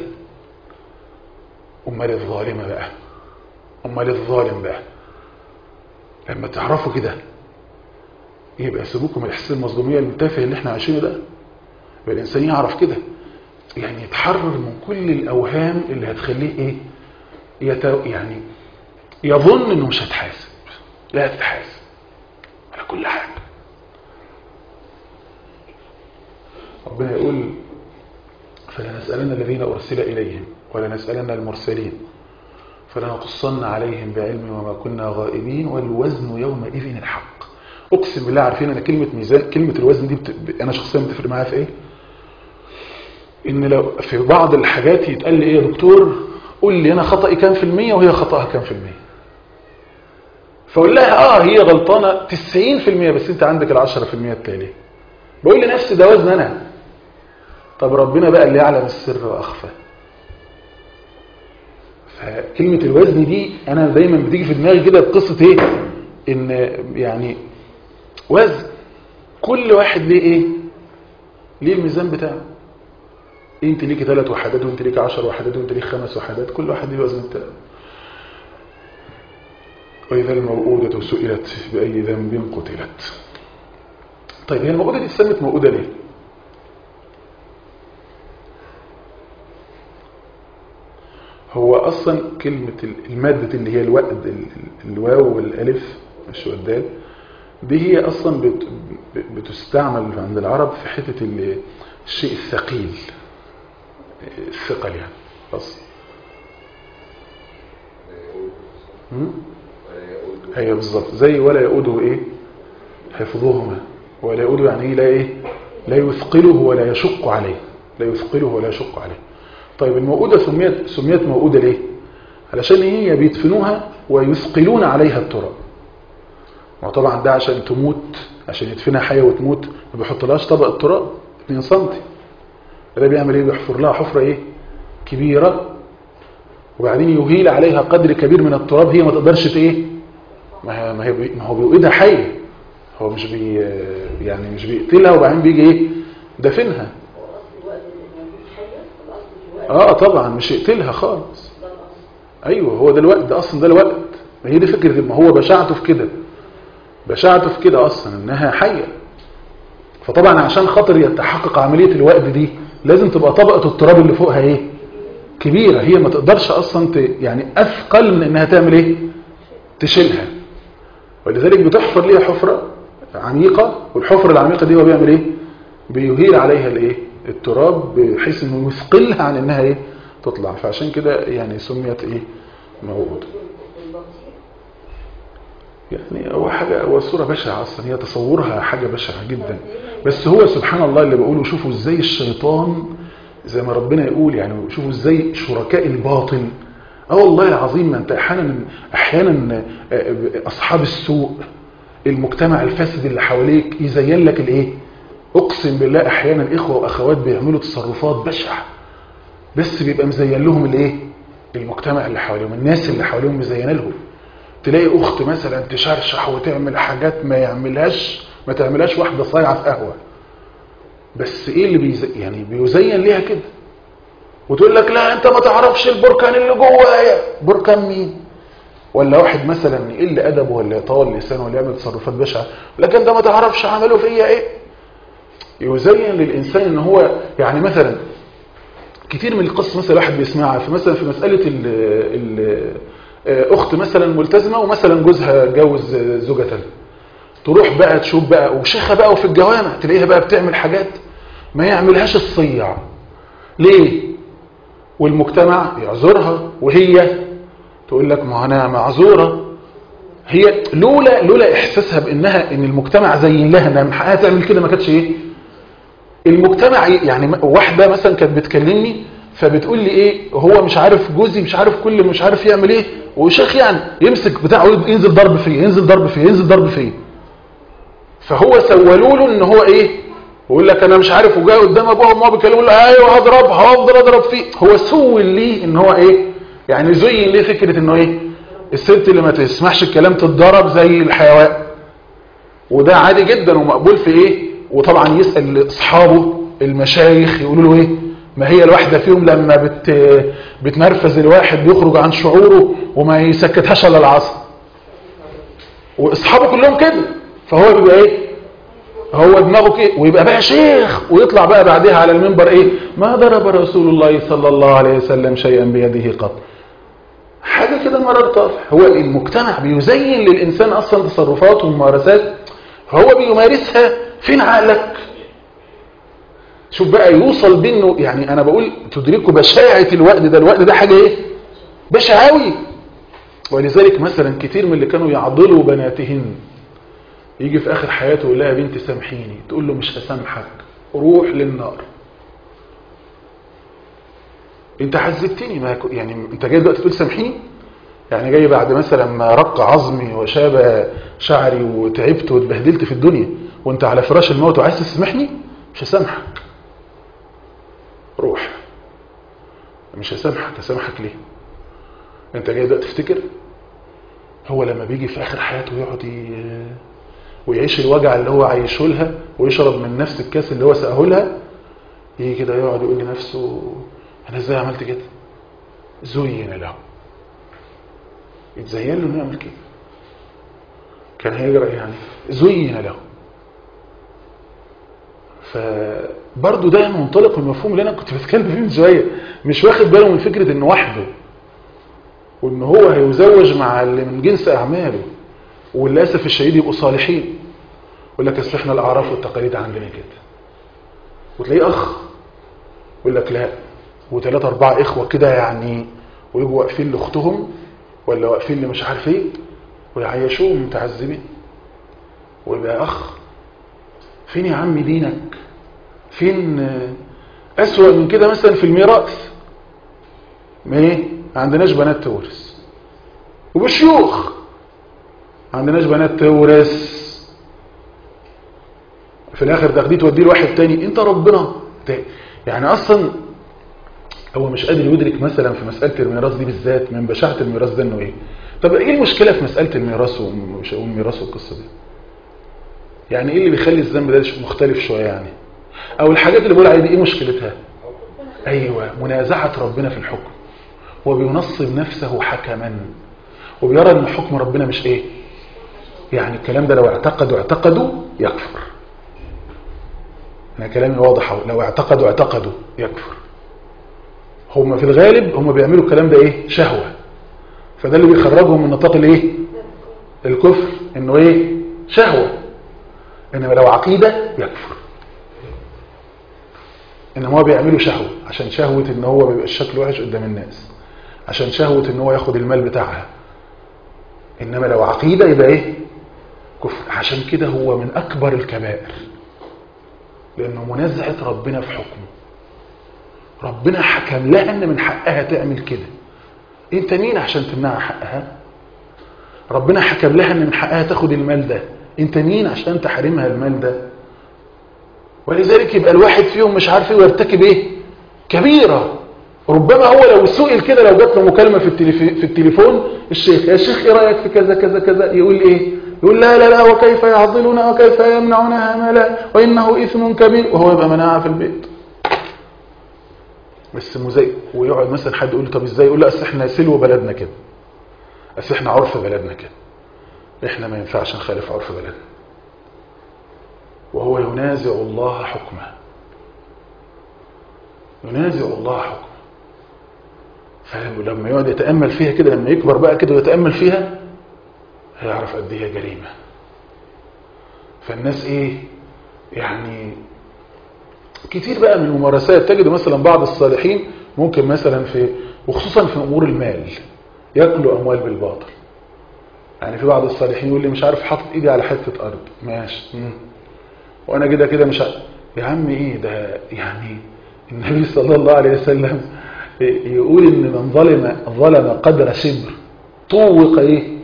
امال الظالمه بقى، امال الظالم بقى. لما تعرفوا كده يبقى سيبوكم الاحساس المظلوميه التافه اللي احنا عايشينه ده. يبقى الانسان يعرف كده، يعني يتحرر من كل الاوهام اللي هتخليه ايه يت... يعني يظن انه مش هتحاسب. لا تتحاسب على كل حاجه. ربنا يقول فلنسألن الذين أرسل إليهم ولنسألن المرسلين فلنقصن عليهم بعلم وما كنا غائبين والوزن يومئذ الحق. أقسم بالله عارفين أنا كلمة ميزان، كلمة الوزن دي بت... أنا شخصيا بتفرق معايا في إيه؟ إن لو في بعض الحاجات يتقال لي إيه يا دكتور قول لي أنا خطأي كام في المية وهي خطأها كام في المية، فأقول لها آه هي غلطانة تسعين في المية بس أنت عندك العشرة في المية التالية. بقول لنفسي ده وزن أنا. طب ربنا بقى اللي يعلم السر وأخفى. فكلمة الوزن دي أنا دايما بتيجي في دماغي كده بقصة إيه، إن يعني وزن كل واحد ليه إيه، ليه الميزان بتاعه. انت ليكي ثلاث وحدات وانت ليكي عشر وحدات وانت ليكي خمس وحدات، كل واحد ليه وزن التاني. وإذا الموءودة سئلت بأي ذنب قتلت. طيب هي الموءودة دي اتسمت موءودة ليه؟ هو أصلا كلمة المادة اللي هي الوأد، الواو والألف مش والدال، دي هي أصلا بت بتستعمل عند العرب في حتة الشيء الثقيل، الثقل يعني أصلا. هي بالظبط زي ولا يؤوده إيه حفظهما، ولا يؤوده يعني إيه لا إيه لا يثقله ولا يشق عليه، لا يثقله ولا يشق عليه. طيب الموءودة سميت سميت موءودة ليه؟ علشان هي بيدفنوها ويثقلون عليها التراب. وطبعا ده عشان تموت، عشان يدفنها حية وتموت ما بيحطلهاش طبق التراب اتنين سنتي. ده بيعمل ايه؟ بيحفر لها حفرة ايه كبيرة، وبعدين يهيل عليها قدر كبير من التراب هي ما تقدرش ايه ما ما هي ما هو بيوقدها حية، هو مش بي يعني مش بيقتلها وبعدين بيجي ايه دفنها. اه طبعا مش يقتلها خالص. ايوه هو ده الوقت، ده اصلا ده الوقت. ما هي دي فكره، ما هو بشاعته في كده، بشاعته في كده اصلا انها حيه. فطبعا عشان خاطر يتحقق عمليه الوقت دي لازم تبقى طبقه التراب اللي فوقها ايه كبيره، هي ما تقدرش اصلا ت... يعني اثقل من انها تعمل ايه تشيلها. ولذلك بتحفر ليها حفره عميقه، والحفره العميقه دي هو بيعمل ايه بيهيل عليها الايه التراب بحيث انه يثقلها عن انها ايه تطلع. فعشان كده يعني سميت ايه موءودة. يعني هو حاجه، هو صوره بشعه اصلا، هي تصورها حاجه بشعه جدا. بس هو سبحان الله اللي بقوله، شوفوا ازاي الشيطان زي ما ربنا يقول، يعني شوفوا ازاي شركاء الباطل. اه والله العظيم، ما انت احيانا احيانا اصحاب السوء، المجتمع الفاسد اللي حواليك يزين لك الايه. اقسم بالله احيانا اخوه واخوات بيعملوا تصرفات بشعه بس بيبقى مزين لهم الايه المجتمع اللي حواليهم، الناس اللي حواليهم مزينه لهم. تلاقي اخت مثلا تشرشح وتعمل حاجات ما يعملهاش ما تعملهاش واحده صايعه في قهوه، بس ايه اللي بيزين يعني بيزين ليها كده، وتقول لك لا انت ما تعرفش البركان اللي جوايا. بركان مين؟ ولا واحد مثلا يقل ادبه ولا يطول لسانه ولا يعمل تصرفات بشعه، لكن انت ما تعرفش عملوا فيا ايه. يزين للإنسان ان هو يعني مثلا كتير من القصص مثلا واحد بيسمعها في مثلا في مسألة ال ال اخت مثلا ملتزمة ومثلا جوزها جوز زوجة تانية، تروح بقى تشوف بقى وشيخة بقى وفي الجوامع تلاقيها بقى بتعمل حاجات ما يعملهاش الصيع. ليه؟ والمجتمع يعذرها وهي تقول لك ما انا معذورة. هي لولا لولا احساسها بانها ان المجتمع زين لها انها من حقها تعمل كده ما كانتش ايه المجتمع. يعني واحدة مثلا كانت بتكلمني فبتقول لي ايه هو مش عارف جوزي مش عارف كل مش عارف يعمل ايه، وشيخ يعني يمسك بتاعه ينزل ضرب فيه ينزل ضرب فيه ينزل ضرب فيه. فهو سولوا له ان هو ايه ويقول لك انا مش عارف، وجاي قدام ابوها وما بيكلموا له ايوه هضربها وافضل اضرب فيه. هو سول ليه ان هو ايه يعني زين ليه فكره انه ايه الست اللي ما تسمحش الكلام تتضرب زي الحيوان. وده عادي جدا ومقبول في ايه. وطبعا يسأل اصحابه المشايخ يقولوا له ايه ما هي الواحدة فيهم لما بت بتنرفز الواحد بيخرج عن شعوره وما يسكتهاش الا العصر، واصحابه كلهم كده. فهو بيبقى ايه هو دماغه كده ويبقى بقى شيخ ويطلع بقى بعدها على المنبر ايه ما ضرب رسول الله صلى الله عليه وسلم شيئا بيده قط. حاجة كده مرار طافح. هو المجتمع بيزين للإنسان أصلا تصرفات وممارسات هو بيمارسها. فين عقلك؟ شوف بقى يوصل بينه. يعني أنا بقول تدركوا بشاعة الوقت ده. الوقت ده حاجة إيه بشعاوي. ولذلك مثلا كتير من اللي كانوا يعضلوا بناتهن يجي في آخر حياته يقول لها يا بنتي سامحيني، تقول له مش هسامحك روح للنار. انت عذبتني ما يعني انت جاي دلوقتي تقول سامحيني؟ يعني جاي بعد مثلا ما رق عظمي وشاب شعري وتعبت واتبهدلت في الدنيا وانت على فراش الموت وعايز تسامحني؟ مش هسامحك روح. مش هسامحك. هسامحك ليه؟ انت جاي دلوقتي تفتكر هو لما بيجي في اخر حياته يقعد ويعيش الوجع اللي هو عايشه لها ويشرب من نفس الكاس اللي هو سقاه لها، يجي كده يقعد يقول لنفسه انا ازاي عملت كده؟ زين له، يتزين له انه يعمل كده، كان هيجرأ يعني، زين له. فبرضه ده منطلق المفهوم اللي انا كنت بتكلم فيه من شويه، مش واخد باله من فكره انه وحده، وان هو هيزوج مع اللي من جنس اعماله، وللاسف الشديد يبقوا صالحين. يقول لك اصل احنا الاعراف والتقاليد عندنا كده، وتلاقيه اخ يقول لك لا، وثلاثه اربعه اخوه كده يعني، ويجوا واقفين لاختهم ولا واقفين اللي مش عارف ايه، ويعيشوهم متعذبين، ويبقى اخ. فين يا عم دينك؟ فين اسوأ من كده مثلا في الميراث؟ ما ايه؟ ما عندناش بنات تورث، وبالشيوخ ما عندناش بنات تورث، في الاخر تاخديه توديه لواحد تاني. انت ربنا يعني اصلا هو مش قادر يدرك مثلا في مساله الميراث دي بالذات، من بشاعه الميراث ده انه ايه. طب ايه المشكله في مساله الميراث والميراث والقصه دي؟ يعني ايه اللي بيخلي الذنب ده مختلف شويه يعني؟ او الحاجات اللي بقول عليها دي ايه مشكلتها؟ ايوه، منازعه ربنا في الحكم، وبينصب نفسه حكما، وبيرى ان حكم ربنا مش ايه يعني. الكلام ده لو اعتقدوا اعتقدوا يكفر. انا كلامي واضح، لو اعتقدوا اعتقدوا يكفر. هم في الغالب هم بيعملوا الكلام ده ايه؟ شهوه. فده اللي بيخرجهم من نطاق الايه؟ الكفر، انه ايه؟ شهوه. انما لو عقيده يكفر. انما هو بيعملوا شهوه، عشان شهوه ان هو بيبقى الشكل وحش قدام الناس، عشان شهوه ان هو ياخد المال بتاعها. انما لو عقيده يبقى ايه؟ كفر. عشان كده هو من اكبر الكبائر، لانه منازعه ربنا في حكمه. ربنا حكم لها ان من حقها تعمل كده، انت مين عشان تمنع حقها؟ ربنا حكم لها ان من حقها تاخد المال ده، انت مين عشان تحرمها المال ده؟ ولذلك يبقى الواحد فيهم مش عارف ايه ويرتكب ايه؟ كبيره. ربما هو لو سئل كده، لو جات له مكالمه في التليفون في التليفون الشيخ، يا شيخ ايه رايك في كذا كذا كذا، يقول ايه؟ يقول لا لا لا، وكيف يعضلنا وكيف يمنعونها ملا وانه اثم كبير، وهو يبقى منعها في البيت بس مزي. ويقعد مثلا حد يقول له طب ازاي؟ يقول لا اصل احنا سلو بلدنا كده، اصل احنا عرف بلدنا كده، احنا ما ينفعش نخالف عرف بلدنا. وهو ينازع الله حكمه، ينازع الله حكمه. فلما يقعد يتامل فيها كده، لما يكبر بقى كده ويتامل فيها، هيعرف قد ايه جريمه. فالناس ايه يعني، كتير بقى من الممارسات تجد مثلا بعض الصالحين ممكن مثلا في، وخصوصا في امور المال، ياكلوا اموال بالباطل. يعني في بعض الصالحين يقول لي مش عارف حاطط ايدي على حته ارض، ماشي، مم. وانا كده كده مش عارف. يا عم ايه ده يعني؟ النبي صلى الله عليه وسلم يقول ان من ظلم ظلم قدر شبر طوق ايه؟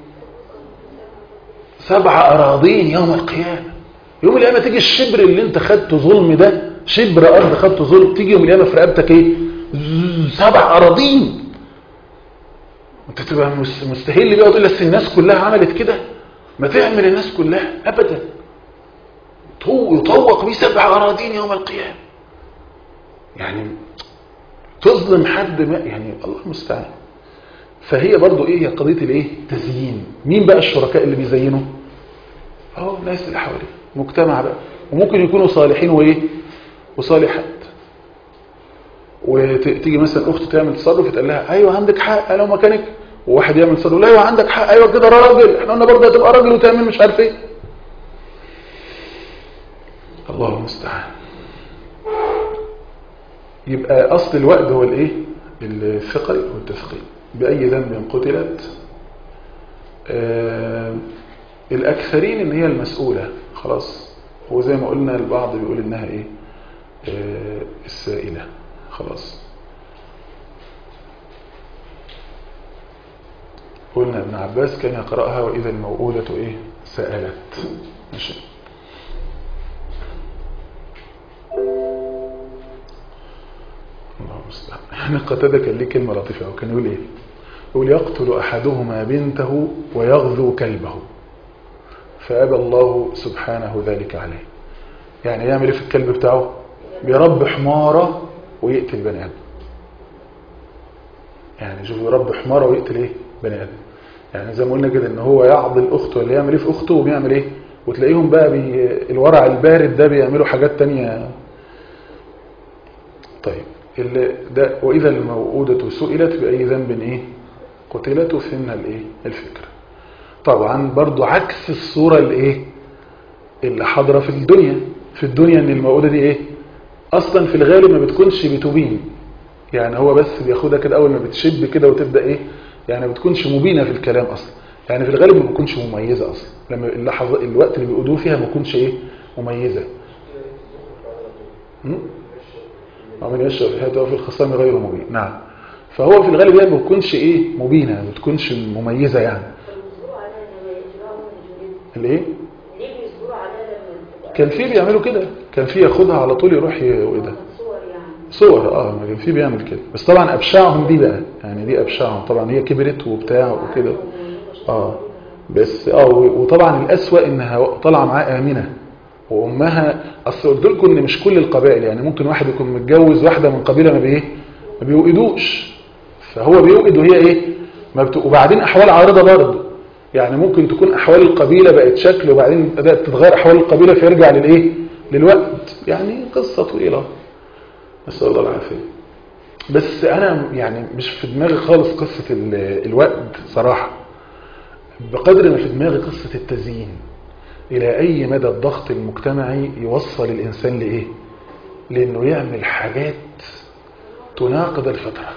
سبع اراضين يوم القيامه. يوم القيامه تيجي الشبر اللي انت خدته ظلم ده، شبر ارض خدته ظلم، تيجي يوم القيامه في رقبتك ايه؟ سبع اراضين. انت تبقى مستهل بقى وتقول لك الناس كلها عملت كده، ما تعمل الناس كلها ابدا. يطوق بيه سبع اراضين يوم القيامه. يعني تظلم حد ما يعني، الله المستعان. فهي برضو ايه؟ هي قضيه الايه؟ تزيين. مين بقى الشركاء اللي بيزينوا؟ اهو الناس اللي حواليه، مجتمع بقى، وممكن يكونوا صالحين وايه؟ وصالحات. وتيجي مثلا اخت تعمل تصرف تقول لها ايوه عندك حق لو مكانك، وواحد يعمل تصرف لا ايوه عندك حق، ايوه كده راجل، احنا قلنا برضه هتبقى راجل وتعمل مش عارف ايه. الله المستعان. يبقى اصل الوقت هو الايه؟ الثقل والتثقيل. باي ذنب قتلت. آه الاكثرين ان هي المسؤوله خلاص. هو زي ما قلنا البعض بيقول انها ايه؟ آه السائله خلاص. قلنا ابن عباس كان يقرأها واذا الموءودة ايه؟ سألت. ماشي. الله المستعان. يعني قتادة كان ليه كلمة لطيفة، وكان يقول ايه؟ يقول يقتل احدهما بنته ويغذو كلبه فأبى الله سبحانه ذلك عليه. يعني يعمل ايه في الكلب بتاعه؟ بيربي حمارة ويقتل بني آدم. يعني شوف بيربي حمارة ويقتل ايه بني آدم. يعني زي ما قلنا كده ان هو يعضل اخته اللي يعمل ايه في اخته وبيعمل ايه، وتلاقيهم بقى بي الورع البارد ده بيعملوا حاجات تانية. طيب ده واذا الموءودة سئلت باي ذنب ايه قتلت، وفهمنا الايه الفكرة. طبعا برضو عكس الصورة الايه اللي حاضرة في الدنيا. في الدنيا ان الموءودة دي ايه اصلا في الغالب ما بتكونش بتبين، يعني هو بس بياخدها كده اول ما بتشب كده وتبدا ايه، يعني ما بتكونش مبينه في الكلام اصلا، يعني في الغالب ما بتكونش مميزه اصلا. لما اللحظه الوقت اللي بيقودوه فيها ما بتكونش ايه مميزه. ومن يشرب في حياته في الخصام غير مبين. نعم. فهو في الغالب يعني ما بتكونش ايه مبينه، ما بتكونش مميزه يعني. الايه كان في بيعملوا كده، كان في ياخدها على طول يروح وايه ده صور. اه كان في بيعمل كده، بس طبعا ابشعهم دي بقى، يعني دي ابشعهم طبعا، هي كبرت وبتاع وكده. اه بس اه وطبعا الاسوأ انها طالعه معاه امنه وامها. اصل قلت لكم ان مش كل القبائل، يعني ممكن واحد يكون متجوز واحده من قبيله ما بايه ما بيوقدوش، فهو بيوقد وهي ايه ما بت... وبعدين احوال عارضه برضه، يعني ممكن تكون احوال القبيله بقت شكل وبعدين بدات تتغير احوال القبيله فيرجع للايه للوقت، يعني قصه طويله نسأل الله العافية. بس أنا يعني مش في دماغي خالص قصة الوقت صراحة، بقدر ما في دماغي قصة التزيين. إلى أي مدى الضغط المجتمعي يوصل الإنسان لإيه؟ لأنه يعمل حاجات تناقض الفطرة،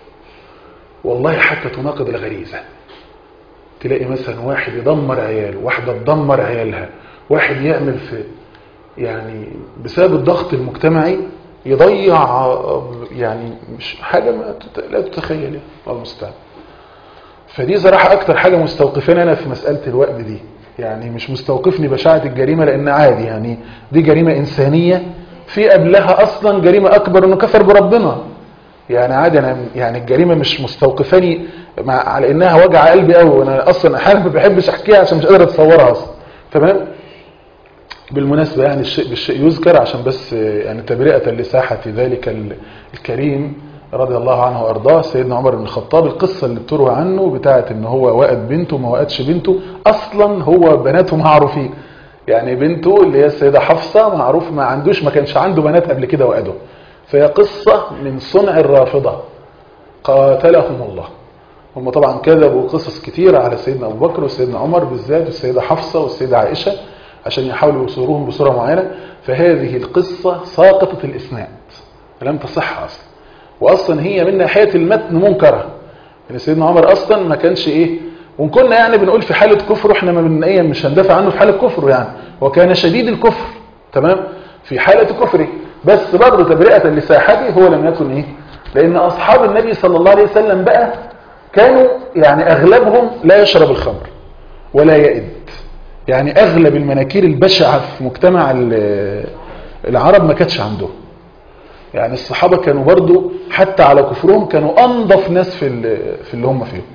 والله حتى تناقض الغريزة. تلاقي مثلا واحد يدمر عياله، واحدة تدمر عيالها، واحد يعمل في يعني بسبب الضغط المجتمعي يضيع يعني مش حاجة ما لا تتخيل، الله المستعان. فدي صراحة أكتر حاجة مستوقفاني أنا في مسألة الوقت دي، يعني مش مستوقفني بشاعة الجريمة لأن عادي، يعني دي جريمة إنسانية، في قبلها أصلا جريمة أكبر إنه كفر بربنا، يعني عادي. أنا يعني الجريمة مش مستوقفاني مع على إنها وجع قلبي قوي، وأنا أصلا أحيانا ما بحبش أحكيها عشان مش قادر أتصورها أصلا. تمام. بالمناسبة يعني الشيء بالشيء يذكر عشان بس يعني تبرئة لساحة ذلك الكريم رضي الله عنه وارضاه سيدنا عمر بن الخطاب. القصة اللي بتروى عنه بتاعت ان هو وقد بنته ما وقدش بنته، اصلا هو بناته معروفين، يعني بنته اللي هي السيدة حفصة معروف ما عندوش ما كانش عنده بنات قبل كده وقده. فهي قصة من صنع الرافضة قاتلهم الله. هم طبعا كذبوا قصص كتيرة على سيدنا ابو بكر وسيدنا عمر بالذات والسيدة حفصة والسيدة عائشة عشان يحاولوا يصوروهم بصورة معينة. فهذه القصة ساقطت الإسناد، لم تصح أصلا، وأصلا هي من ناحية المتن منكرة. يعني سيدنا عمر أصلا ما كانش إيه، وإن كنا يعني بنقول في حالة كفر إحنا ما من إيه مش هندافع عنه في حالة كفر، يعني وكان شديد الكفر تمام في حالة كفره، بس برضه تبرئة لساحته هو لم يكن إيه، لأن أصحاب النبي صلى الله عليه وسلم بقى كانوا يعني أغلبهم لا يشرب الخمر ولا يئد، يعني أغلب المناكير البشعة في مجتمع العرب ما كانتش عندهم. يعني الصحابة كانوا برضو حتى على كفرهم كانوا أنظف ناس في في اللي هم فيهم.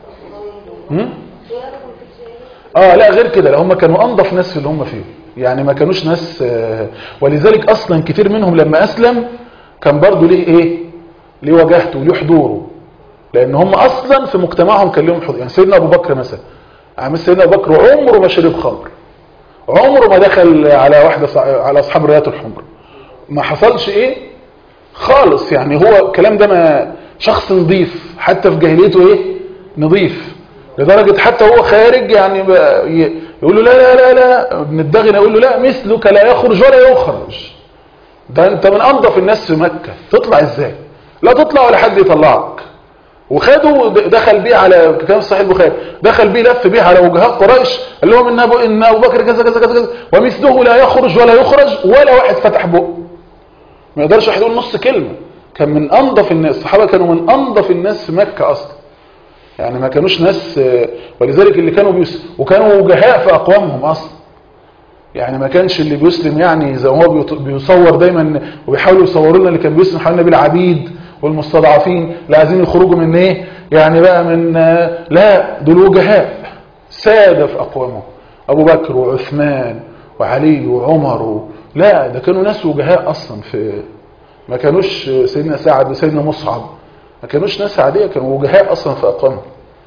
آه لا غير كده، لا هم كانوا أنظف ناس في اللي هم فيهم، يعني ما كانوش ناس. ولذلك أصلا كتير منهم لما أسلم كان برضو ليه إيه ليه وجهته وليه حضوره، لأن هم أصلا في مجتمعهم كان لهم حضور. يعني سيدنا أبو بكر مثلا، عم سيدنا أبو بكر عمره ما شرب خمر، عمره ما دخل على واحدة على أصحاب الرايات الحمر، ما حصلش إيه خالص. يعني هو الكلام ده ما شخص نظيف حتى في جاهليته إيه نظيف، لدرجة حتى هو خارج يعني يقول له لا لا لا لا ابن الدغن يقول له لا مثلك لا يخرج ولا يخرج، ده أنت من أنظف الناس في مكة، تطلع إزاي؟ لا تطلع ولا حد يطلعك. وخدوا دخل بيه على كتاب صحيح البخاري، دخل بيه لف بيه على وجهاء قريش قال لهم ان ابو ان ابو بكر كذا كذا كذا ومثله لا يخرج ولا يخرج، ولا واحد فتح بقه، ما يقدرش واحد يقول نص كلمه. كان من انظف الناس، الصحابه كانوا من انظف الناس في مكه اصلا، يعني ما كانوش ناس. ولذلك اللي كانوا بيس وكانوا وجهاء في اقوامهم اصلا، يعني ما كانش اللي بيسلم يعني زي ما هو بيصور دايما وبيحاولوا يصوروا لنا اللي كان بيسلم حوالينا بالعبيد والمستضعفين اللي عايزين يخرجوا من ايه يعني بقى من، لا دول وجهاء سادة في اقوامهم، ابو بكر وعثمان وعلي وعمر و... لا ده كانوا ناس وجهاء اصلا، في ما كانوش سيدنا سعد وسيدنا مصعب، ما كانوش ناس عاديه، كانوا وجهاء اصلا في اقوامهم.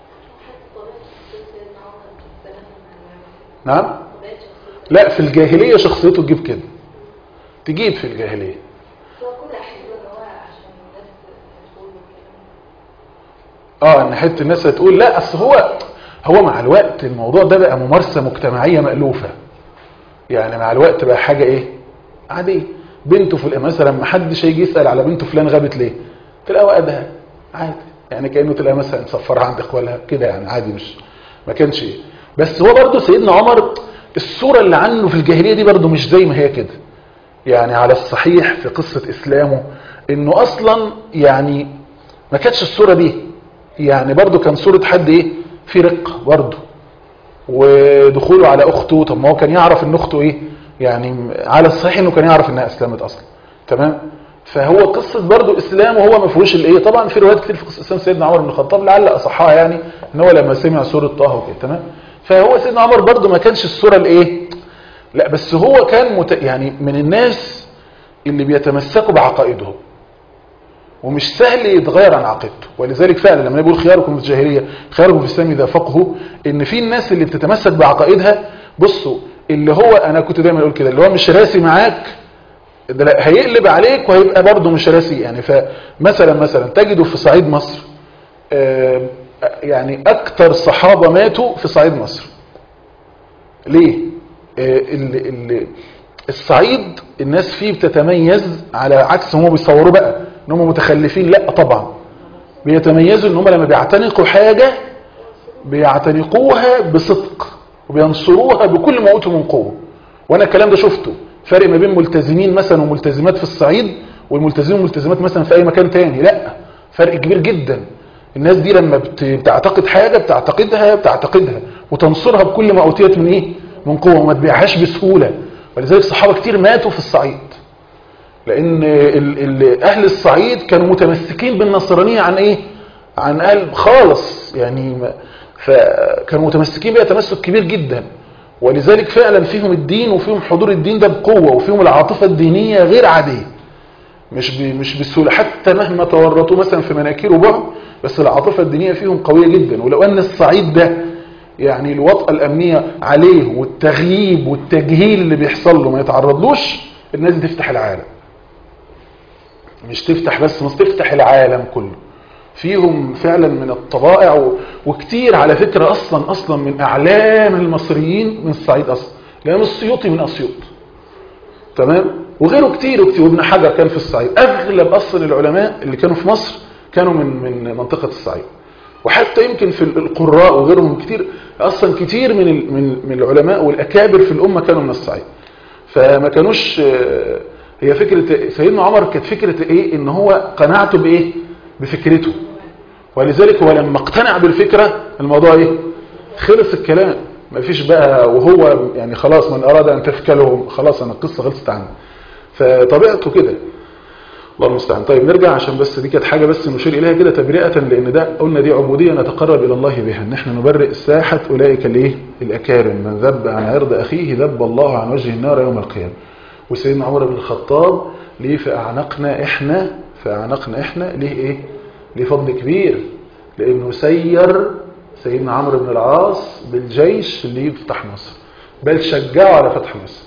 نعم. لا في الجاهليه شخصيته تجيب كده، تجيب في الجاهليه. اه ان حته الناس هتقول لا اصل هو هو مع الوقت الموضوع ده بقى ممارسه مجتمعيه مألوفه، يعني مع الوقت بقى حاجه ايه عاديه. بنته في مثلا ما حدش هيجي يسال على بنته فلان غابت ليه، تلاقيها وقتها عادي، يعني كانه تلاقيها مثلا مسفرها عند اخوالها كده، يعني عادي، مش ما كانش ايه. بس هو برضه سيدنا عمر الصوره اللي عنه في الجاهليه دي برضه مش زي ما هي كده، يعني على الصحيح في قصه اسلامه انه اصلا يعني ما كانتش الصوره دي، يعني برضه كان صوره حد ايه في رقه برضه، ودخوله على اخته. طب ما هو كان يعرف ان اخته ايه، يعني على الصحيح انه كان يعرف انها اسلمت اصلا، تمام. فهو قصه برضه اسلام وهو ما فيهوش الايه، طبعا في روايات كتير في قصه اسلام سيدنا عمر بن الخطاب لعل اصحها يعني ان هو لما سمع سوره طه وكده، تمام. فهو سيدنا عمر برضه ما كانش الصوره الايه، لا بس هو كان مت... يعني من الناس اللي بيتمسكوا بعقائدهم ومش سهل يتغير عن عقيدته. ولذلك فعلا لما نقول خياركم في الجاهليه خياركم في الاسلام اذا فقهوا، ان في الناس اللي بتتمسك بعقائدها، بصوا اللي هو انا كنت دايما اقول كده، اللي هو مش راسي معاك ده لا هيقلب عليك وهيبقى برضه مش راسي. يعني فمثلا مثلا تجدوا في صعيد مصر يعني اكتر صحابه ماتوا في صعيد مصر. ليه؟ ال ال الصعيد الناس فيه بتتميز، على عكس هم بيصوروا بقى ان هم متخلفين، لا طبعا بيتميزوا ان هم لما بيعتنقوا حاجه بيعتنقوها بصدق وبينصروها بكل ما اوتوا من قوه. وانا الكلام ده شفته، فرق ما بين ملتزمين مثلا وملتزمات في الصعيد والملتزمين وملتزمات مثلا في اي مكان تاني، لا فرق كبير جدا. الناس دي لما بتعتقد حاجه بتعتقدها بتعتقدها وتنصرها بكل ما اوتيت من ايه من قوه، وما تبيعهاش بسهوله. ولذلك صحابه كتير ماتوا في الصعيد، لان ال ال اهل الصعيد كانوا متمسكين بالنصرانيه عن ايه عن اهل خالص، يعني فكانوا متمسكين بها تمسك كبير جدا. ولذلك فعلا فيهم الدين وفيهم حضور الدين ده بقوه، وفيهم العاطفه الدينيه غير عاديه، مش مش بالسهوله، حتى مهما تورطوا مثلا في مناكير وبعض، بس العاطفه الدينيه فيهم قويه جدا. ولو ان الصعيد ده يعني الوطأة الامنيه عليه والتغييب والتجهيل اللي بيحصل له ما يتعرضلوش، الناس دي تفتح العالم، مش تفتح بس، مش تفتح العالم كله. فيهم فعلا من الطبائع و... وكتير على فكرة أصلا أصلا من أعلام المصريين من الصعيد أصلا، لأن السيوطي من أسيوط، تمام، وغيره كتير وكتير، وابن حجر كان في الصعيد. أغلب أصلا العلماء اللي كانوا في مصر كانوا من من منطقة الصعيد، وحتى يمكن في القراء وغيرهم كتير أصلا كتير من ال... من من العلماء والأكابر في الأمة كانوا من الصعيد. فما كانوش، هي فكرة سيدنا عمر كانت فكرة إيه، إن هو قناعته بإيه بفكرته. ولذلك هو لما اقتنع بالفكرة الموضوع ايه خلص الكلام، ما فيش بقى وهو يعني خلاص من اراد ان تفكله خلاص انا القصة خلصت عنه، فطبيعته كده الله المستعان. طيب نرجع عشان بس دي كانت حاجة بس نشير اليها كده تبرئة، لان ده قلنا دي عبودية نتقرب الى الله بها، ان احنا نبرئ ساحة اولئك الايه الاكارم، من ذب عن عرض اخيه ذب الله عن وجه النار يوم القيامة. وسيدنا عمر بن الخطاب ليه فاعنقنا احنا فاعنقنا احنا ليه ايه ليه فضل كبير، لانه سير سيدنا عمرو بن العاص بالجيش اللي يفتح مصر، بل شجعه على فتح مصر.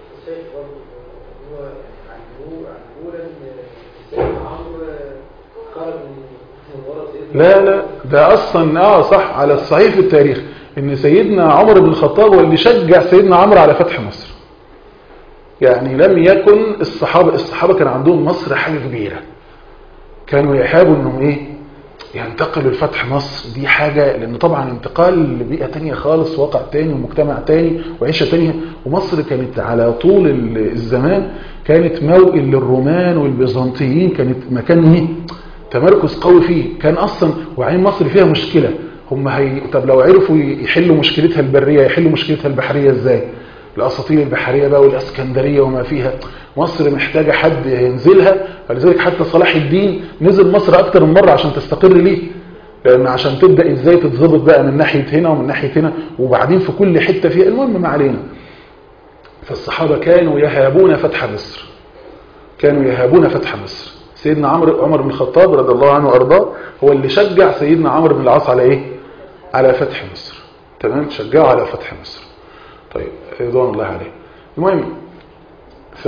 لا لا ده اصلا اه صح على الصحيح في التاريخ ان سيدنا عمر بن الخطاب هو اللي شجع سيدنا عمرو على فتح مصر. يعني لم يكن الصحابه الصحابه كان عندهم مصر حاجه كبيره، كانوا يحابوا انهم ايه ينتقلوا لفتح مصر، دي حاجة، لان طبعا انتقال لبيئة تانية خالص، واقع تاني ومجتمع تاني وعيشة تانية. ومصر كانت على طول الزمان كانت موئل للرومان والبيزنطيين، كانت مكان ايه تمركز قوي فيه، كان اصلا وعين مصر فيها مشكلة، هم هي طب لو عرفوا يحلوا مشكلتها البرية يحلوا مشكلتها البحرية ازاي؟ الاساطيل البحرية بقى والاسكندرية وما فيها، مصر محتاجة حد ينزلها. فلذلك حتى صلاح الدين نزل مصر اكتر من مرة عشان تستقر ليه، لان عشان تبدأ ازاي تتظبط بقى من ناحية هنا ومن ناحية هنا، وبعدين في كل حتة فيها، المهم ما علينا. فالصحابة كانوا يهابون فتح مصر، كانوا يهابون فتح مصر. سيدنا عمرو عمر بن الخطاب رضي الله عنه وارضاه هو اللي شجع سيدنا عمرو بن العاص على ايه؟ على فتح مصر. تمام، شجعه على فتح مصر. طيب رضوان الله عليه. المهم ف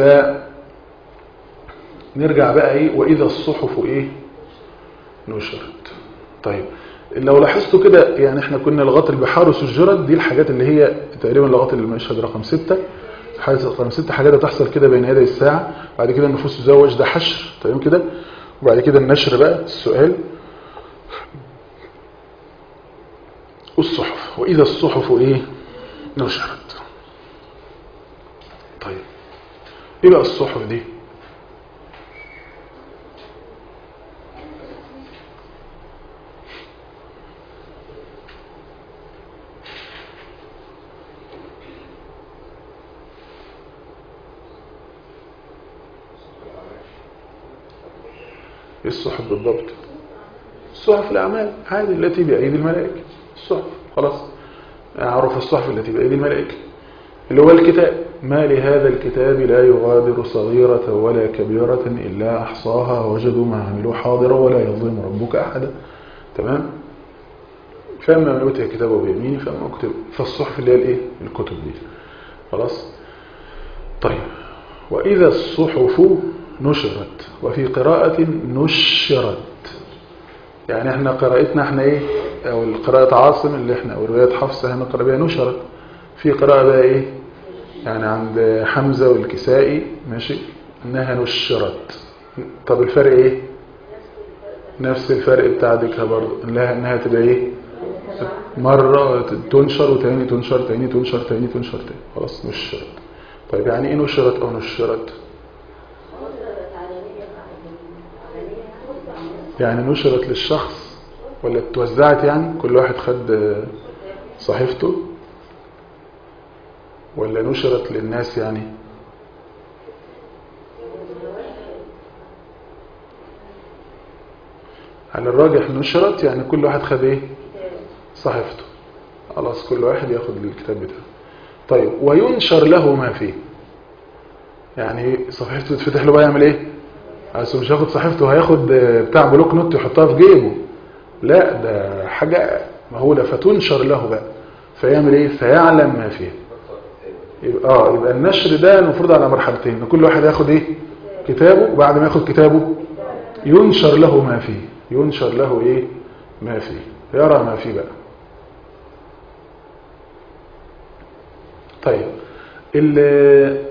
نرجع بقى ايه، واذا الصحف ايه نشرت. طيب لو لاحظتوا كده يعني احنا كنا لغات البحار وسجرت، دي الحاجات اللي هي تقريبا لغات المشهد رقم ستة، حاجه رقم ستة حاجات هتحصل كده بين يدي الساعه. بعد كده النفوس تزوج، ده حشر. تمام كده. وبعد كده النشر بقى السؤال والصحف، واذا الصحف ايه نشرت. طيب ايه بقى الصحف دي؟ ايه الصحف بالضبط؟ صحف الأعمال هذه التي بأيدي الملائكة. الصحف خلاص أعرف الصحف التي بأيدي الملائكة اللي هو الكتاب. ما لهذا الكتاب لا يغادر صغيرة ولا كبيرة إلا أحصاها ووجدوا ما عملوا حاضرا ولا يظلم ربك أحدا. تمام. فأما من أوتي كتابه بيمينه فأما أكتب. فالصحف اللي هي الإيه؟ الكتب دي. خلاص. طيب وإذا الصحف نشرت، وفي قراءة نشرت. يعني احنا قراءتنا احنا ايه، او القراءة عاصم اللي احنا او رواية حفصة هنقرأ بها نشرت. في قراءة بقى ايه يعني عند حمزة والكسائي ماشي انها نشرت. طب الفرق ايه؟ نفس الفرق بتاع ديكها برضه، انها انها تبقى ايه مرة تنشر وتاني تنشر تاني تنشر تاني تنشر تاني. خلاص نشرت. طيب يعني ايه نشرت او نشرت؟ يعني نشرت للشخص ولا اتوزعت؟ يعني كل واحد خد صحيفته، ولا نشرت للناس؟ يعني على الراجح نشرت يعني كل واحد خد ايه صحيفته. خلاص كل واحد ياخد الكتاب بتاعه. طيب وينشر له ما فيه، يعني صحيفته تفتح له بقى يعمل ايه؟ عايز مش هياخد صحيفته هياخد بتاع بلوك نوت يحطها في جيبه، لا ده حاجة مهولة. فتنشر له بقى فيعمل ايه؟ فيعلم ما فيه. يبقى اه يبقى النشر ده المفروض على مرحلتين، كل واحد ياخد ايه كتابه، وبعد ما ياخد كتابه ينشر له ما فيه. ينشر له ايه ما فيه، يرى ما فيه بقى. طيب ال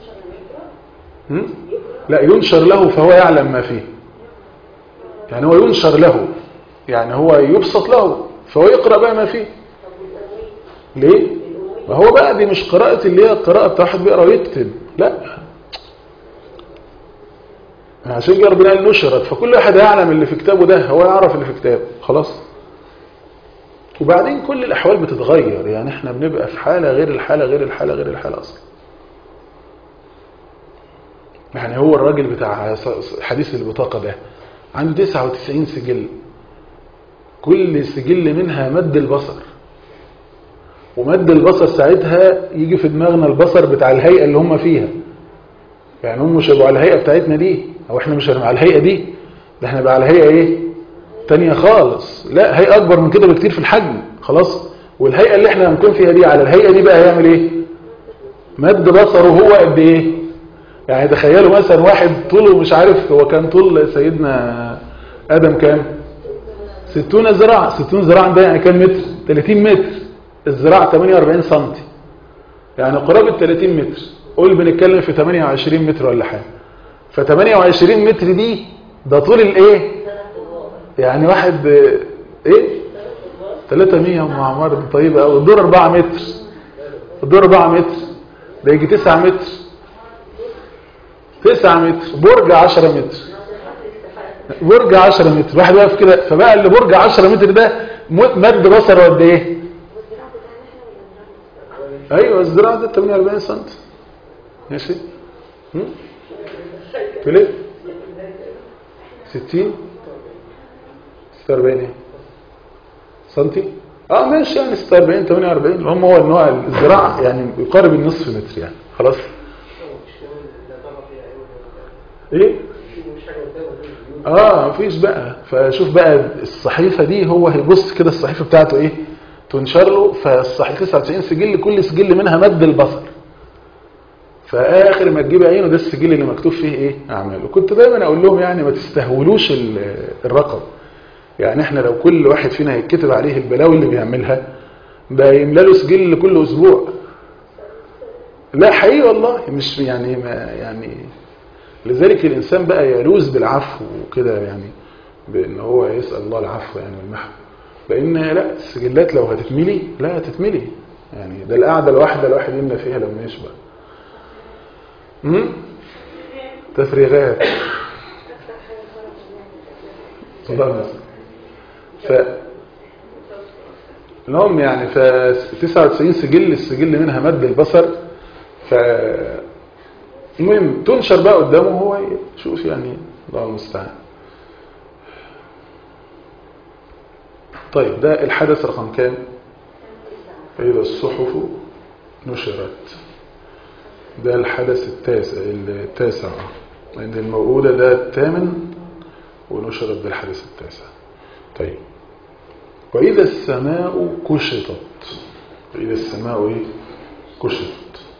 لا ينشر له فهو يعلم ما فيه. يعني هو ينشر له يعني هو يبسط له فهو يقرأ بقى ما فيه. ليه؟ ما هو بقى دي مش قراءة اللي هي قراءة واحد بيقرأ ويكتب، لا عشان كده ربنا قال نشرت، فكل واحد يعلم اللي في كتابه ده، هو يعرف اللي في كتابه. خلاص. وبعدين كل الأحوال بتتغير، يعني احنا بنبقى في حالة غير الحالة غير الحالة غير الحالة أصلا. يعني هو الراجل بتاع حديث البطاقة ده عنده تسعة وتسعين سجل، كل سجل منها مد البصر، ومد البصر ساعتها يجي في دماغنا البصر بتاع الهيئة اللي هم فيها. يعني هم مش هيبقوا على الهيئة بتاعتنا دي، او احنا مش هنبقى على الهيئة دي، ده احنا بقى على هيئة ايه تانية خالص، لا هيئة اكبر من كده بكتير في الحجم. خلاص. والهيئة اللي احنا هنكون فيها دي على الهيئة دي بقى هيعمل ايه؟ مد بصره هو قد ايه؟ يعني تخيلوا مثلا واحد طوله مش عارف، هو كان طول سيدنا آدم كام؟ ستون ذراع. ستون ذراع ده يعني كام متر؟ ثلاثين متر. الذراع ثمانية وأربعين سنتي، يعني قرابة ثلاثين متر. قول بنتكلم في ثمانية وعشرين متر ولا حاجة. ف ثمانية وعشرين متر دي ده طول الايه؟ يعني واحد ايه؟ ثلاثمية ومعمار طيبة قوي. الدور أربعة متر. الدور أربعة متر ده يجي تسعة متر. تسعة متر. برج عشرة متر. برج عشرة متر. واحد واقف كده، فبقى اللي برج عشرة متر ده مد بصره قد ايه؟ ايوه الذراع ده ثمانية وأربعين سم. ماشي. هم كده ستين ستة وأربعين ايه سنتي. اه ماشي يعني ستة وأربعين ثمانية وأربعين اللي هم هو النوع الزراعة يعني يقارب النصف متر يعني خلاص. ايه اه مفيش بقى. فشوف بقى الصحيفة دي هو هيبص كده الصحيفة بتاعته ايه تنشر له، فالصحيفة تسعة وتسعين سجل كل سجل منها مد البصر، فآخر ما تجيب عينه ده السجل اللي مكتوب فيه ايه اعمال. وكنت دايما اقول لهم يعني ما تستهولوش الرقم، يعني احنا لو كل واحد فينا هيتكتب عليه البلاوي اللي بيعملها ده يملى له سجل كل اسبوع. لا حقيقي والله مش يعني ما يعني. لذلك الانسان بقى يلوذ بالعفو وكده يعني بان هو يسأل الله العفو يعني والمحو، لان لا السجلات لو هتتملي لا هتتملي يعني. ده القعده الواحده الواحد يملى فيها لما يشبع. امم تفريغات الله. ف المهم يعني ف تسعة وتسعين سجل السجل منها مد البصر. ف المهم تنشر بقى قدامه هو شوف يعني الله المستعان. طيب ده الحدث رقم كام؟ فإذا الصحف نشرت. ده الحدث التاسع التاسع لأن الموؤودة ده الثامن ونشرت بالحدث التاسع. طيب وإذا السماء كشطت. وإذا السماء إيه؟ كشطت.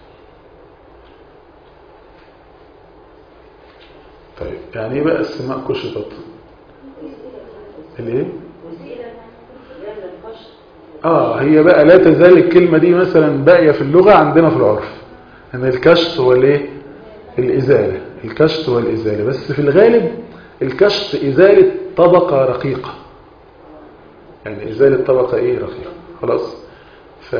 طيب يعني ايه بقى السماء كشطت؟ الايه؟ اه هي بقى لا تزال الكلمة دي مثلا باقية في اللغة عندنا في العرف ان الكشط هو الايه؟ الازالة. الكشط هو الازالة، بس في الغالب الكشط ازالة طبقة رقيقة، يعني ازالة طبقة ايه رقيقة خلاص. ف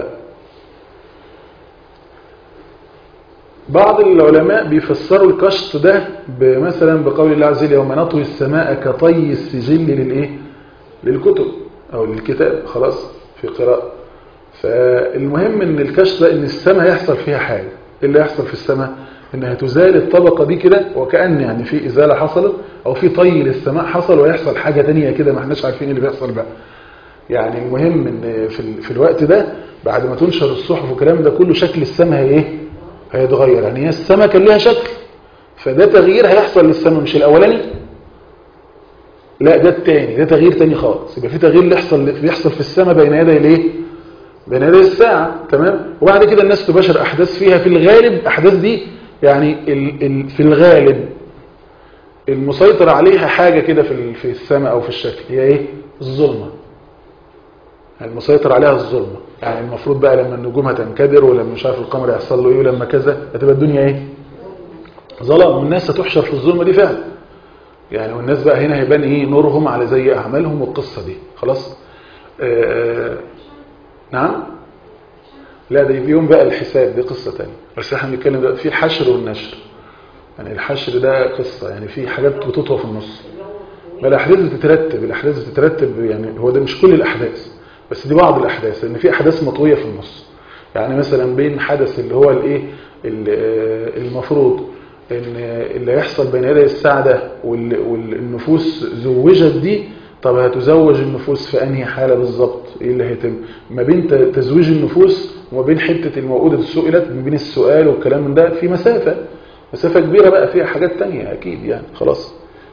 بعض العلماء بيفسروا الكشط ده مثلا بقول الله عز وجل يوم نطوي السماء كطي السجل للايه للكتب او للكتاب خلاص في قراءة. فالمهم ان الكشط ده ان السماء يحصل فيها حاجة. ايه اللي يحصل في السماء؟ انها تزال الطبقة دي كده وكأن يعني في ازالة حصلت او في طي للسماء حصل ويحصل حاجة تانية كده ما احناش عارفين اللي بيحصل بقى. يعني المهم ان في, في الوقت ده بعد ما تنشر الصحف والكلام ده كله شكل السماء ايه هيتغير. يعني هي السماء كان لها شكل، فده تغيير هيحصل للسماء مش الاولاني لا ده الثاني، ده تغيير تاني خالص. يبقى في تغيير اللي يحصل بيحصل في السماء بين يدي الايه بين يدي الساعه تمام. وبعد كده الناس تباشر احداث فيها. في الغالب احداث دي يعني ال ال في الغالب المسيطر عليها حاجه كده في في السماء او في الشكل هي ايه الظلمه. المسيطر عليها الظلمه. يعني المفروض بقى لما النجوم هتنكدر ولما مش عارف القمر يحصل له ايه ولما كذا هتبقى الدنيا ايه ظلام، والناس هتحشر في الظلمه دي فعلا يعني. والناس بقى هنا هيبان ايه نورهم على زي اعمالهم والقصه دي خلاص. آه نعم لا ده يوم بقى الحساب دي قصه ثانيه. بس احنا بنتكلم بقى في الحشر والنشر. يعني الحشر ده قصه يعني في حاجات بتطوى في النص. ما الاحداث بتترتب الاحداث بتترتب يعني هو ده مش كل الاحداث بس دي بعض الاحداث لان في احداث مطويه في النص. يعني مثلا بين حدث اللي هو الايه المفروض ان اللي هيحصل بين يدي الساعه ده والنفوس زوجت دي. طب هتزوج النفوس في انهي حاله بالظبط؟ ايه اللي هيتم ما بين تزويج النفوس وما بين حته الموءودة سئلت ما بين السؤال والكلام من ده في مسافه مسافه كبيره بقى فيها حاجات تانية اكيد يعني خلاص.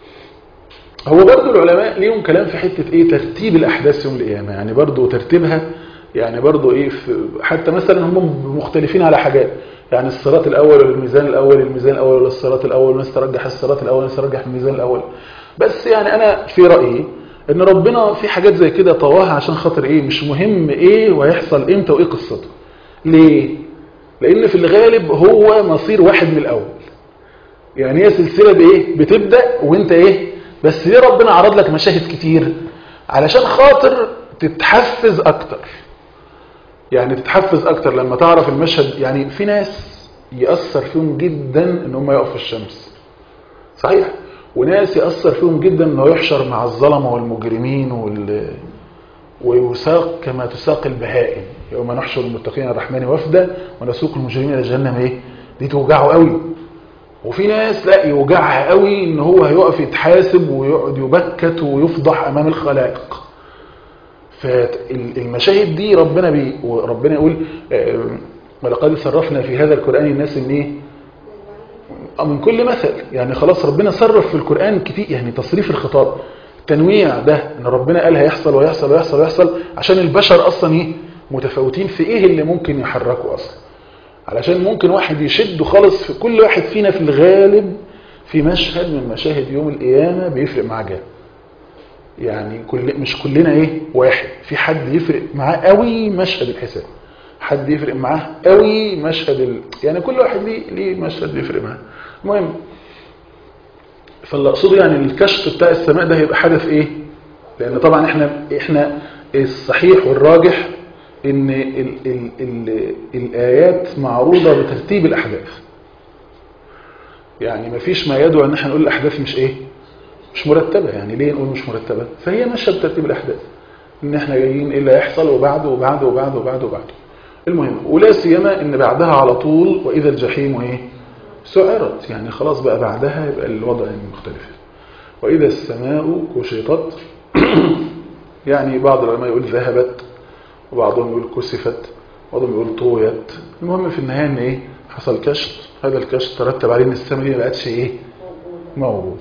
هو برضو العلماء ليهم كلام في حتة ايه ترتيب الاحداث يوم القيامة. يعني برضو ترتيبها يعني برضو ايه حتى مثلا هم مختلفين على حاجات. يعني الصراط الاول ولا الميزان الاول الميزان الاول ولا الصراط الاول الناس ترجح الصراط الاول الناس ترجح الميزان الاول. بس يعني انا في رأيي ان ربنا في حاجات زي كده طواها عشان خاطر ايه مش مهم ايه وهيحصل امتى وايه قصته. ليه؟ لان في الغالب هو مصير واحد من الاول. يعني هي سلسلة بايه بتبدأ وانت ايه بس ليه ربنا عرض لك مشاهد كتير علشان خاطر تتحفز اكتر. يعني تتحفز اكتر لما تعرف المشهد. يعني في ناس يأثر فيهم جدا ان هم يقفوا في الشمس صحيح، وناس يأثر فيهم جدا انه يحشر مع الظلمة والمجرمين وال... ويساق كما تساق البهائم يوم نحشر المتقين الرحمن وفدا ونسوق المجرمين الى جهنم ايه. دي توجعه قوي. وفي ناس لا يوجعها قوي ان هو هيقف يتحاسب ويقعد يبكت ويفضح امام الخلائق. فالمشاهد دي ربنا بي وربنا يقول ولقد صرفنا في هذا القرآن الناس ان ايه من كل مثل. يعني خلاص ربنا صرف في القرآن كتير، يعني تصريف الخطاب التنويع ده ان ربنا قال هيحصل ويحصل ويحصل ويحصل عشان البشر اصلا ايه متفاوتين في ايه اللي ممكن يحركوا اصلا، علشان ممكن واحد يشد خالص في كل واحد فينا في الغالب في مشهد من مشاهد يوم القيامة بيفرق معاه جامد. يعني كل مش كلنا ايه واحد، في حد يفرق معاه قوي مشهد الحساب، حد يفرق معاه قوي مشهد ال... يعني كل واحد ليه ليه مشهد بيفرق معاه. المهم فاللي اقصده يعني الكشف بتاع السماء ده هيبقى حدث ايه، لان طبعا احنا احنا الصحيح والراجح ان ال ال ال الايات معروضه بترتيب الاحداث. يعني مفيش ما يدعو ان احنا نقول الاحداث مش ايه مش مرتبه. يعني ليه نقول مش مرتبه؟ فهي ماشيه بترتيب الاحداث، ان احنا جايين ايه اللي هيحصل وبعده وبعده وبعده وبعده وبعده. المهم ولا سيما ان بعدها على طول واذا الجحيم ايه سعرت، يعني خلاص بقى بعدها يبقى الوضع مختلف. واذا السماء كشطت يعني بعض العلماء يقول ذهبت، وبعضهم يقول كسفت، وبعضهم يقول طويت. المهم في النهايه ان ايه حصل كشط، هذا الكشط ترتب عليه ان السماء دي ما بقتش ايه موجود.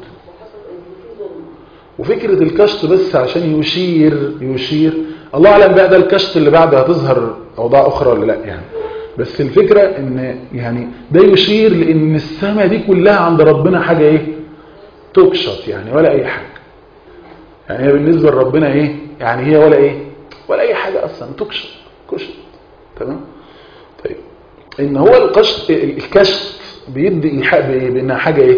وفكره الكشط بس عشان يشير يشير الله اعلم بقى ده الكشط اللي بعده هتظهر اوضاع اخرى ولا لا يعني، بس الفكره ان يعني ده يشير لان السماء دي كلها عند ربنا حاجه ايه تكشط يعني ولا اي حاجه. يعني هي بالنسبه لربنا ايه يعني هي ولا ايه ولا اي حاجه اصلا تكشط كشط. تمام. طيب ان هو القشط الكشط بيدي ايحاء بانها حاجه ايه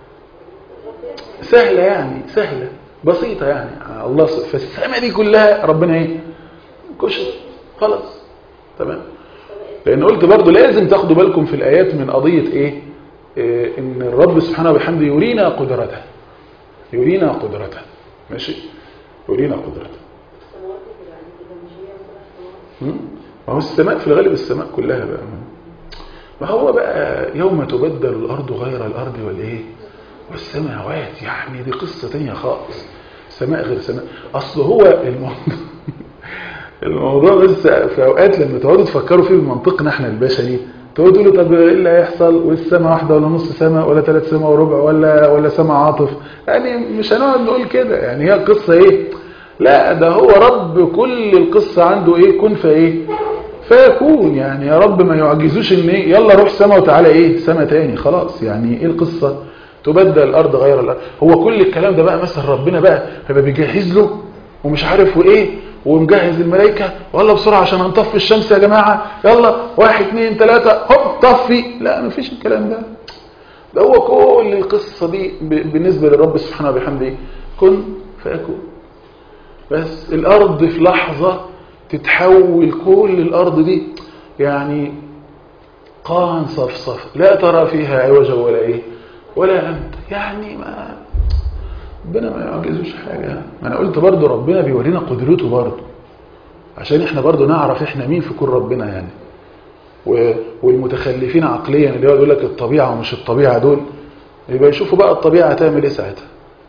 سهله، يعني سهله بسيطه يعني الله. فالسماء دي كلها ربنا ايه كشط خلاص. تمام. لان قلت برضو لازم تاخدوا بالكم في الايات من قضيه ايه, إيه ان الرب سبحانه وبحمده يرينا قدرته يرينا قدرته ماشي يرينا قدرته. ما هو السماء في الغالب السماء كلها بقى، ما هو بقى يوم تبدل الارض غير الارض والايه والسماوات، يعني دي قصه ثانيه خالص. سماء غير سماء. اصل هو الموضوع الموضوع بس في اوقات لما تقعدوا تفكروا فيه بمنطقنا احنا البشري تقعدوا تقولوا طب ايه اللي هيحصل والسماء واحده ولا نص سماء ولا ثلاث سماء وربع ولا ولا سماء عاطف، يعني مش هنقعد نقول كده. يعني هي القصه ايه؟ لا ده هو رب كل القصه عنده ايه كن فايه فيكون. يعني يا رب ما يعجزوش ان ايه يلا روح سماء وتعالى ايه سماء تاني خلاص. يعني ايه القصه تبدل الارض غير الارض؟ هو كل الكلام ده بقى مثلا ربنا بقى هيبقى بيجهز له ومش عارف وايه ومجهز الملائكه والله بسرعه عشان هنطفي الشمس يا جماعه يلا واحد اثنين ثلاثه هوب طفي. لا مفيش الكلام ده. ده هو كل القصه دي بالنسبه للرب سبحانه وبحمده كن فيكون. بس الارض في لحظه تتحول كل الارض دي يعني قان صفصف لا ترى فيها عوجا ولا ايه ولا أنت. يعني ما ربنا ما يعجزوش حاجة. ما أنا قلت برضو ربنا بيورينا قدرته برضو عشان احنا برضو نعرف احنا مين في كل ربنا يعني. والمتخلفين عقليا اللي هو يقول لك الطبيعة ومش الطبيعة دول يبقى يشوفوا بقى الطبيعة هتعمل ايه ساعتها.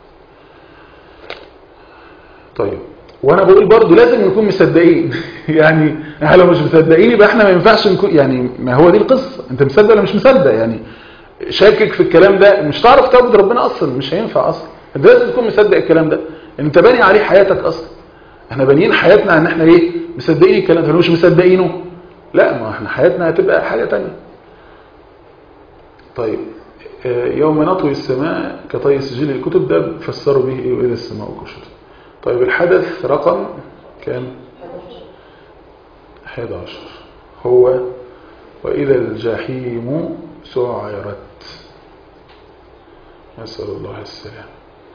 طيب وانا بقول برضو لازم نكون مصدقين يعني احنا لو مش مصدقين يبقى احنا ما ينفعش نكون. يعني ما هو دي القصة، انت مصدق ولا مش مصدق؟ يعني شاكك في الكلام ده مش تعرف تعبد ربنا اصلا، مش هينفع اصلا. انت لازم تكون مصدق الكلام ده، انت باني عليه حياتك اصلا. احنا بانيين حياتنا ان احنا ايه مصدقين الكلام ده، مش مصدقينه لا ما احنا حياتنا هتبقى حاجه تانية. طيب يوم نطوي السماء كطي سجل الكتب ده فسروا به ايه واذا السماء كشطت. طيب الحدث رقم كام؟ احد عشر هو واذا الجحيم سعرت. نسأل الله السلام.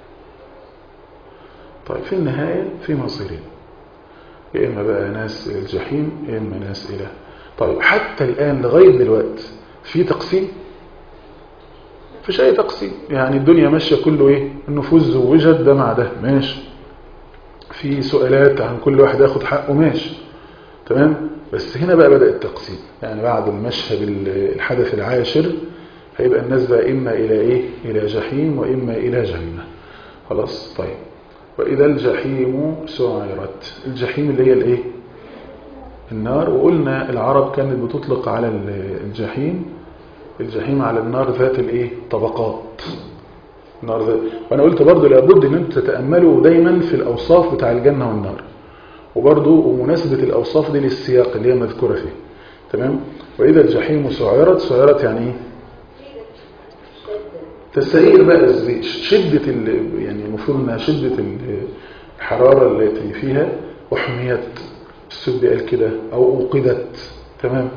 طيب في النهاية في مصيرين، يا إما بقى ناس إلى الجحيم يا إما ناس إلى. طيب حتى الآن لغاية دلوقتي في تقسيم؟ فيش أي تقسيم. يعني الدنيا ماشية كله إيه النفوذ زوجت ده مع ده ماشي، في سؤالات عن كل واحد ياخد حقه ماشي تمام. بس هنا بقى بدأ التقسيم. يعني بعد المشهد الحدث العاشر هيبقى الناس بقى إما إلى إيه إلى جحيم وإما إلى جنة خلاص. طيب وإذا الجحيم سعرت. الجحيم اللي هي الايه؟ النار. وقلنا العرب كانت بتطلق على الجحيم الجحيم على النار ذات الايه؟ طبقات. النار ذات. وانا قلت برضو لابد ان انتم تتأملوا دايما في الاوصاف بتاع الجنة والنار، وبرضو ومناسبة الاوصاف دي للسياق اللي هي مذكورة فيه. تمام. وإذا الجحيم سعرت. سعرت يعني ايه؟ تسعير بقى، شدة يعني المفروض انها شدة الحرارة التي فيها. وحميت، السد قال كده، او اوقدت. تمام.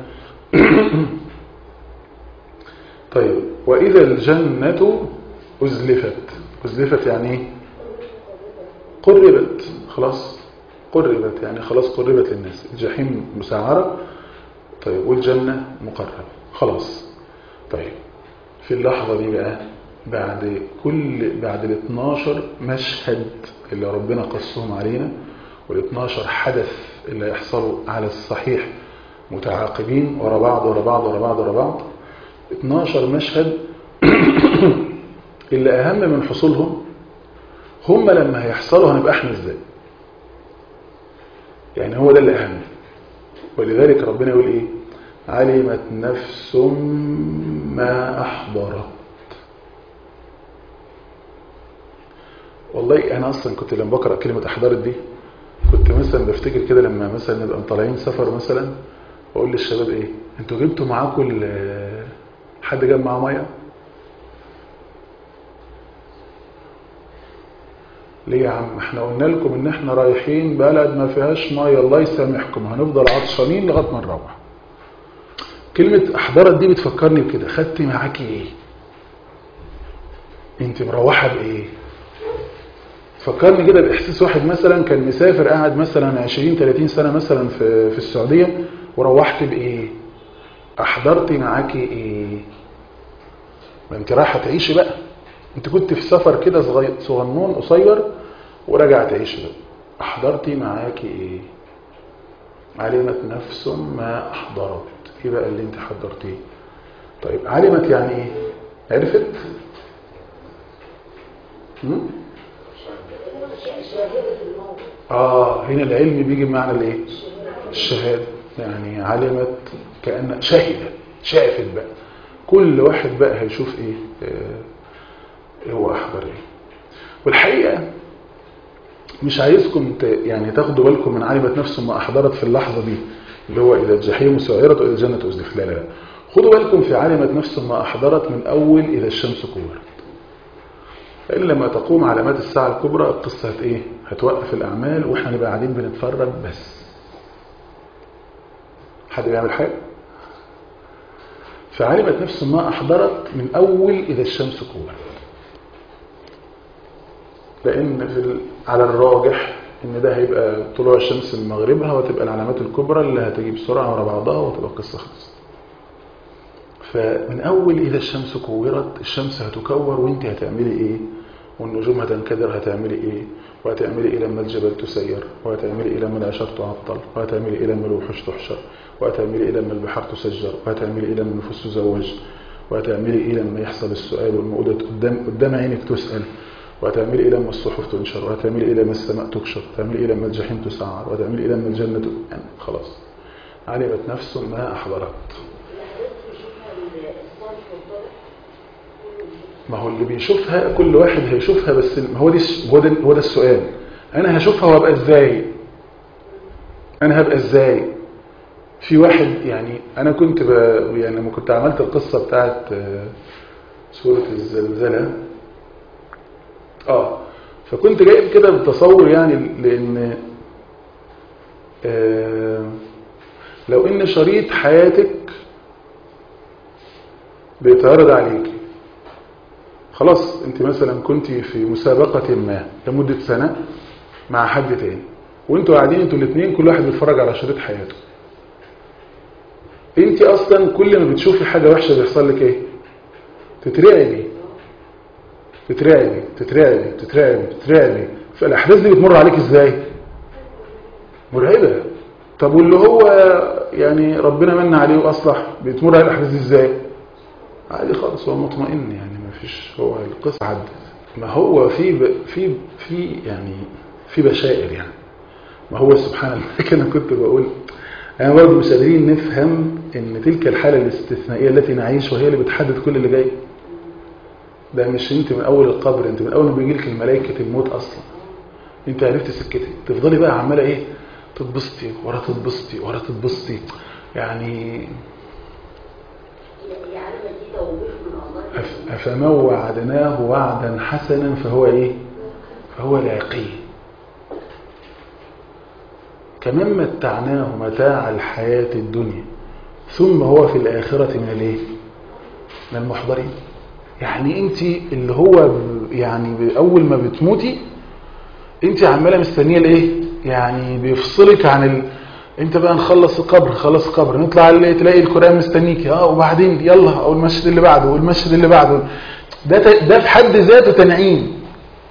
طيب. واذا الجنة ازلفت. ازلفت يعني ايه؟ قربت. خلاص قربت يعني خلاص قربت للناس. الجحيم مسعرة. طيب. والجنة مقربة. خلاص. طيب. في اللحظة دي بقى بعد كل بعد ال اثناشر مشهد اللي ربنا قصهم علينا، وال اثناشر حدث اللي يحصلوا على الصحيح متعاقبين ورا بعض ورا بعض ورا بعض ورا بعض، اثناشر مشهد اللي أهم من حصولهم هم لما هيحصلوا هنبقى احنا ازاي. يعني هو ده اللي أهم. ولذلك ربنا يقول ايه؟ علمت نفس ما أحضرت. والله أنا أصلا كنت لما بقرأ كلمة أحضرت دي كنت مثلا بفتكر كده لما مثلا نبقى طالعين سفر مثلا، وأقول للشباب إيه؟ أنتوا جبتوا معاكم حد جاب معاه مية؟ ليه يا عم؟ احنا قلنا لكم ان احنا رايحين بلد ما فيهاش مية، الله يسامحكم هنفضل عطشانين لغاية ما نروح. كلمة أحضرت دي بتفكرني بكده. خدتي معاكي ايه؟ انت مروحة بايه؟ فكرني كده بإحساس واحد مثلا كان مسافر قاعد مثلا عشرين ثلاثين سنة مثلا في في السعودية، وروحت بايه؟ أحضرتي معاكي ايه؟ ما انت رايحة تعيشي بقى. انت كنت في سفر كده صغير صغنون قصير ورجع تعيشي بقى. أحضرتي معاكي ايه؟ علمت نفس ما أحضرت. ايه بقى اللي انت حضرتيه؟ طيب. علمت يعني ايه؟ عرفت؟ هم؟ اه هنا العلم بيجي بمعنى الايه؟ الشهاده. يعني علمت كأن شهدت، شافت بقى. كل واحد بقى هيشوف ايه آه هو احضر ايه. والحقيقه مش عايزكم يعني تاخدوا بالكم من علمت نفس ما احضرت في اللحظه دي اللي هو اذا الجحيم سعرت واذا الجنه ازلفت. لا لا خدوا بالكم في علمت نفس ما احضرت من اول اذا الشمس كورت. لأن لما تقوم علامات الساعة الكبرى القصة هت ايه؟ هتوقف الأعمال وإحنا نبقى قاعدين بنتفرج بس. حد بيعمل حاجة؟ فعلمت نفس ما أحضرت من أول إذا الشمس كورت. لأن في ال... على الراجح إن ده هيبقى طلوع الشمس من مغربها، وتبقى العلامات الكبرى اللي هتجي بسرعة ورا بعضها وتبقى القصة خلصت. فمن أول إذا الشمس كورت الشمس هتكور وإنت هتعملي إيه؟ والنجوم هتنكدر هتعملي ايه؟ وهتعملي ايه لما الجبل تسير؟ وهتعملي ايه لما العشر تعطل؟ وهتعملي ايه لما الوحوش تحشر؟ وهتعملي ايه لما البحار تسجر؟ وهتعملي ايه لما النفوس تزوج؟ وهتعملي ايه لما يحصل السؤال والمؤودة قدام قدام عينك تسأل؟ وهتعملي ايه لما الصحف تنشر؟ وهتعملي ايه لما السماء تكشف؟ وهتعملي ايه لما الجحيم تسعر؟ وهتعملي ايه لما الجنة ت... يعني خلاص علمت نفس ما أحضرت. ما هو اللي بيشوفها كل واحد هيشوفها، بس هو دي هو ده هو ده السؤال. انا هشوفها وابقى ازاي؟ انا هبقى ازاي؟ في واحد يعني انا كنت ب... يعني لما كنت عملت القصه بتاعت سوره الزلزله اه فكنت جايب كده بتصور يعني لان آه لو ان شريط حياتك بيتعرض عليك، خلاص انت مثلا كنت في مسابقة ما لمدة سنة مع حد تاني، وانتوا قاعدين انتوا الاثنين كل واحد بيتفرج على شريط حياته. انت اصلا كل ما بتشوفي حاجة وحشة بيحصل لك ايه؟ تترعبي تترعبي تترعبي تترعبي تترعبي. فالاحداث دي بتمر عليك ازاي؟ مرعبة. طب واللي هو يعني ربنا من عليه واصلح بتمر عليه الاحداث دي ازاي؟ عادي خالص، هو مطمئن يعني ما فيش، هو القصة عدت. ما هو في ب... في في يعني في بشائر يعني. ما هو سبحان الله كده كنت بقول انا برضه مش قادرين نفهم ان تلك الحاله الاستثنائيه التي نعيشها هي اللي بتحدد كل اللي جاي. ده مش انت من اول القبر، انت من اول ما بيجي لك الملائكه الموت اصلا انت عرفت سكتك، تفضلي بقى عماله ايه تتبسطي ورا تتبسطي ورا تتبسطي يعني. أفما وعدناه وعدا حسنا فهو ايه؟ فهو لاقيه. كمان متعناه متاع الحياة الدنيا ثم هو في الآخرة من الايه؟ من المحضرين. يعني انت اللي هو يعني اول ما بتموتي انت عماله مستنيه الايه؟ يعني بيفصلك عن ال... انت بقى نخلص القبر، خلص القبر نطلع اللي تلاقي القرآن مستنيك اه وبعدين يلا او المشهد اللي بعده والمشهد اللي بعده. ده ده في حد ذاته تنعيم.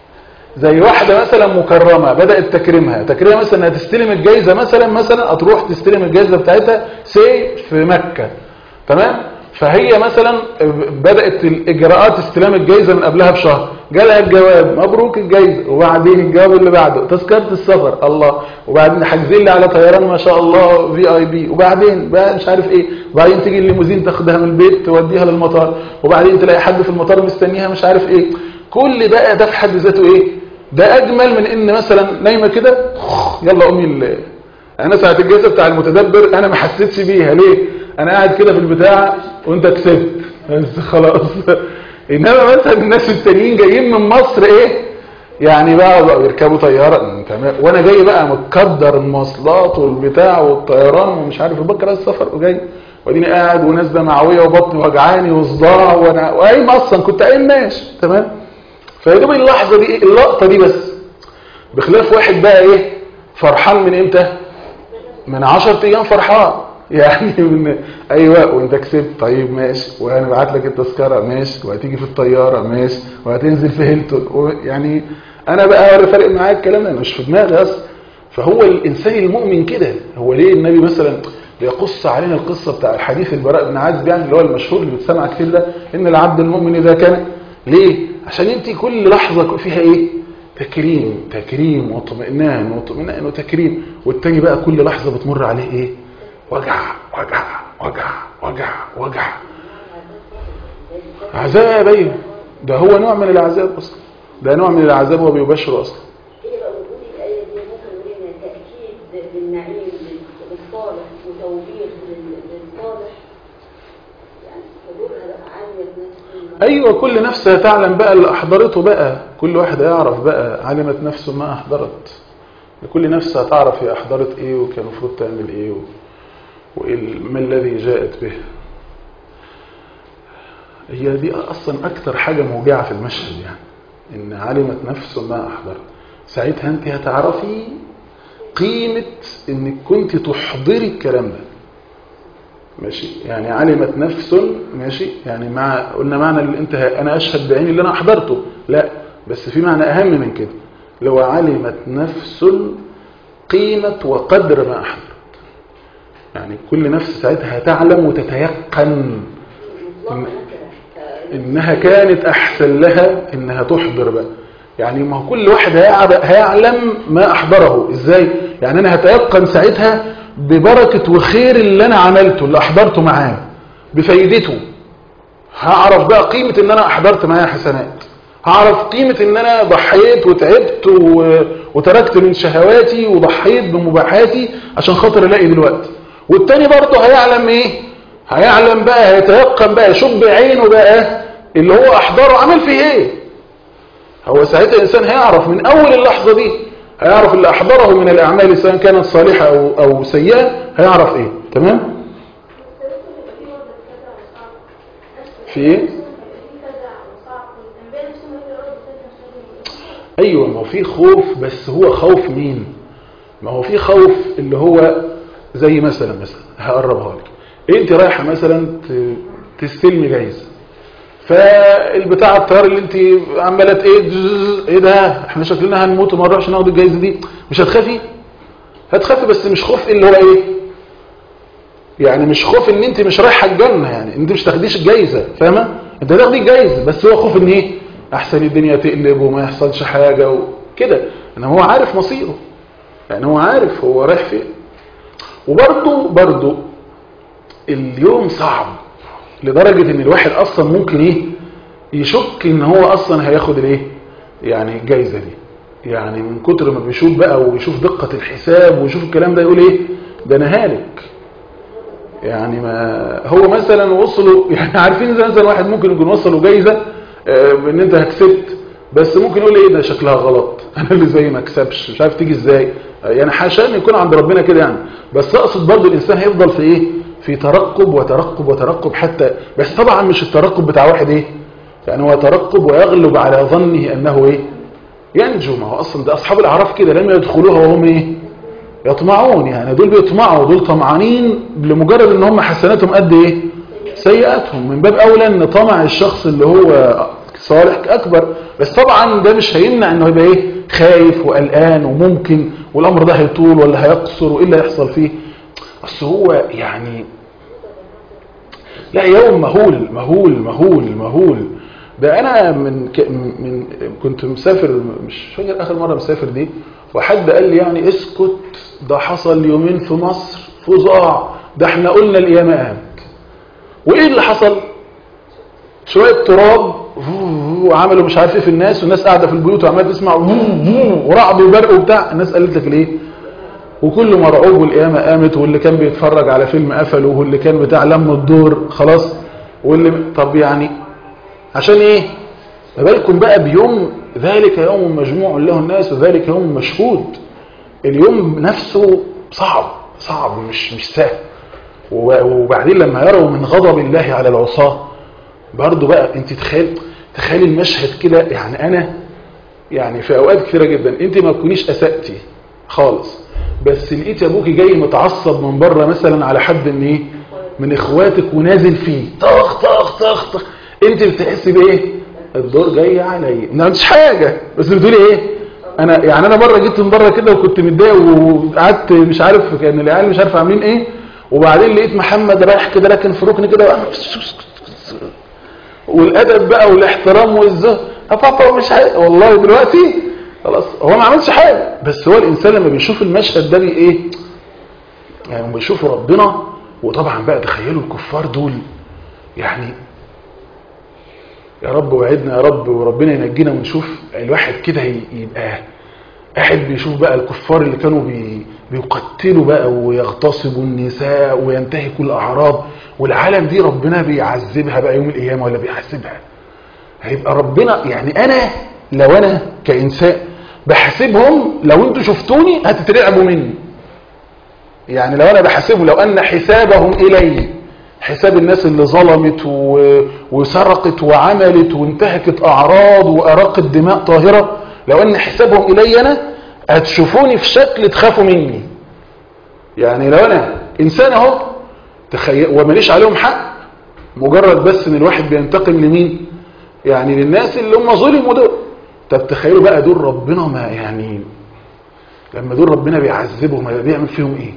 زي واحده مثلا مكرمه بدات تكريمها تكريمها مثلا انها تستلم الجائزه مثلا مثلا هتروح تستلم الجائزه بتاعتها سي في مكه تمام. فهي مثلا بدات الاجراءات استلام الجائزه من قبلها بشهر، جالها الجواب مبروك الجائزه، وبعدين الجواب اللي بعده تذكره السفر الله، وبعدين حاجزين لي على طيران ما شاء الله في اي بي، وبعدين بقى مش عارف ايه، وبعدين تيجي الليموزين تاخدها من البيت توديها للمطار، وبعدين تلاقي حد في المطار مستنيها مش عارف ايه. كل ده ده في حد ذاته ايه؟ ده اجمل من ان مثلا نايمه كده يلا امي ال... انا ساعه الجائزه بتاع المتدبر انا ما حسيتش بيها ليه؟ انا قاعد كده في البتاع وانت كسبت بس خلاص. انما مثلا الناس التانيين جايين من مصر ايه يعني بقى, بقى يركبوا طياره تمام، وانا جاي بقى متقدر المواصلات والبتاع والطيران ومش عارف بكره السفر وجاي واديني قاعد ونازله معويه وبطني وجعاني وصداع وانا قايم اصلا كنت قايم ماشي تمام. فيدوب اللحظه دي ايه اللقطه دي بس، بخلاف واحد بقى ايه فرحان من امتى؟ من عشرة ايام فرحان يعني من ايوه وانت كسبت طيب ماشي وانا بعت لك التذكره ماشي وهتيجي في الطياره ماشي وهتنزل في هيلتون يعني انا بقى ولا فارق معايا الكلام ده مش في دماغي اصلا. فهو الانسان المؤمن كده. هو ليه النبي مثلا بيقص علينا القصه بتاع الحديث البراء بن عازب يعني اللي هو المشهور اللي بتسمع كتير ده ان العبد المؤمن اذا كان ليه؟ عشان انت كل لحظه فيها ايه؟ تكريم تكريم واطمئنان واطمئنان وتكريم، والتاني بقى كل لحظه بتمر عليه ايه؟ وجع وجع وجع وجع وجع عذاب. ايوه ده هو نوع من العذاب اصلا، ده نوع من العذاب هو بيبشره اصلا. هي بقى وجود الايه دي ممكن نقول انها تاكيد للنعيم للصالح وتوبيخ للصالح يعني حضورها بقى عاليه بنفسها. ايوه كل نفس تعلم بقى اللي احضرته بقى، كل واحد يعرف بقى علمت نفسه ما احضرت. لكل نفس هتعرف هي احضرت ايه وكان المفروض تعمل ايه وما الذي جاءت به. هي دي اصلا اكتر حاجه موجعه في المشهد يعني ان علمت نفس ما احضرت. ساعتها انت هتعرفي قيمه انك كنت تحضري الكلام ده ماشي. يعني علمت نفس ماشي يعني مع قلنا معنى اللي انت انا اشهد بعيني اللي انا احضرته، لا بس في معنى اهم من كده. لو علمت نفس قيمه وقدر ما احضرت، يعني كل نفس ساعتها هتعلم وتتيقن إن انها كانت احسن لها انها تحضر بقى. يعني ما هو كل واحد هيعلم ما احضره ازاي. يعني انا هتيقن ساعتها ببركة وخير اللي انا عملته اللي احضرته معاه بفايدته. هعرف بقى قيمة ان انا احضرت معاه حسنات، هعرف قيمة ان انا ضحيت وتعبت وتركت من شهواتي وضحيت بمباحاتي عشان خاطر الاقي دلوقتي. والتاني برضه هيعلم ايه؟ هيعلم بقى هيتيقن بقى يشوف بعينه بقى اللي هو احضره عمل فيه ايه. هو ساعتها الانسان هيعرف من اول اللحظة دي هيعرف اللي احضره من الاعمال سواء كانت صالحة او, أو سيئة هيعرف ايه. تمام؟ في ايه؟ ايوه ما هو في خوف بس هو خوف مين؟ ما هو في خوف اللي هو زي مثلا مثلا هقربها لك. انت رايحه مثلا تستلمي جايزه فالبتاع الطيار اللي انت عماله ايه ايه ده احنا شكلنا هنموت وما نروحش ناخد الجايزه دي، مش هتخافي؟ هتخافي بس مش خوف اللي هو ايه يعني مش خوف ان انت مش رايحه الجنه يعني انت مش تاخديش الجايزه فاهمه؟ انت تاخدي الجايزه بس هو خوف ان ايه احسن الدنيا تقلب وما يحصلش حاجة وكده، ان هو عارف مصيره، يعني هو عارف هو رايح فين. وبرضه برضه اليوم صعب لدرجة ان الواحد اصلا ممكن ايه يشك ان هو اصلا هياخد الايه يعني الجايزة دي، يعني من كتر ما بيشوف بقى ويشوف دقة الحساب ويشوف الكلام ده يقول ايه ده انا هالك. يعني ما هو مثلا وصلوا يعني عارفين زي مثلا واحد ممكن يكون وصلوا جايزة ان انت كسبت، بس ممكن يقول ايه ده شكلها غلط، انا اللي زي ما اكسبش مش عارف تيجي ازاي، يعني حاشا ان يكون عند ربنا كده يعني. بس اقصد برضو الانسان هيفضل في ايه في ترقب وترقب وترقب حتى، بس طبعا مش الترقب بتاع واحد ايه يعني هو يترقب ويغلب على ظنه انه ايه ينجو. ما هو اصلا ده اصحاب الاعراف كده لم يدخلوها وهم ايه يطمعون، يعني دول بيطمعوا دول طمعانين لمجرد ان هم حسناتهم قد ايه سيئاتهم. من باب اولى ان طمع الشخص اللي هو صالح اكبر، بس طبعا ده مش هيمنع انه يبقى ايه خايف وقلقان وممكن والامر ده هيطول ولا هيقصر وايه اللي هيحصل فيه. بس هو يعني لا يوم مهول مهول مهول مهول. ده انا من ك... من كنت مسافر مش فاكر اخر مره مسافر دي، وحد قال لي يعني اسكت ده حصل يومين في مصر فظاع، ده احنا قلنا القيامه قامت. وايه اللي حصل؟ شويه تراب وعملوا مش عارف ايه في الناس، والناس قاعده في البيوت وعماله تسمع ورعد وبرق وبتاع، الناس قالت لك ليه؟ وكله مرعوب والقيامه قامت، واللي كان بيتفرج على فيلم قفله، واللي كان بتاع لم الدور خلاص، واللي طب يعني عشان ايه؟ ما بالكم بقى بيوم ذلك يوم مجموع له الناس وذلك يوم مشهود. اليوم نفسه صعب صعب مش مش سهل. وبعدين لما يروا من غضب الله على العصاة برضو بقى انت تخيل تخيل المشهد كده. يعني انا يعني في اوقات كثيره جدا انت ما تكونيش اسأتي خالص، بس لقيت ابوكي جاي متعصب من بره مثلا على حد من ايه من اخواتك ونازل فيه طخ طخ طخ طخ، انت بتحسي بايه؟ الدور جاي عليا، ما عملتش حاجه بس بتقولي ايه؟ انا يعني انا مره جيت من بره كده وكنت متضايق وقعدت مش عارف كان العيال مش عارف عاملين ايه، وبعدين لقيت محمد رايح كده لكن في ركن كده والادب بقى والاحترام والزهد افاطه مش عارف والله دلوقتي خلاص هو ما عملش حاجه. بس هو الانسان لما بيشوف المشهد ده بي ايه يعني بيشوف ربنا. وطبعا بقى تخيلوا الكفار دول يعني يا رب وعدنا يا رب وربنا ينجينا ونشوف الواحد كده يبقى قاعد بيشوف بقى الكفار اللي كانوا بي بيقتلوا بقى ويغتصبوا النساء وينتهكوا الاعراض، والعالم دي ربنا بيعذبها بقى يوم القيامه ولا بيحاسبها. هيبقى ربنا يعني انا لو انا كانسان بحاسبهم، لو انتوا شفتوني هتترعبوا مني. يعني لو انا بحاسبهم لو ان حسابهم الي حساب الناس اللي ظلمت وسرقت وعملت وانتهكت اعراض واراقت دماء طاهره، لو ان حسابهم الي انا هتشوفوني في شكل تخافوا مني. يعني لو انا انسان اهو تخيل وماليش عليهم حق، مجرد بس ان الواحد بينتقم لمين؟ يعني للناس اللي هم ظلموا دول. طب تخيلوا بقى دول ربنا ما يعني لما دول ربنا بيعذبهم بيعمل فيهم ايه؟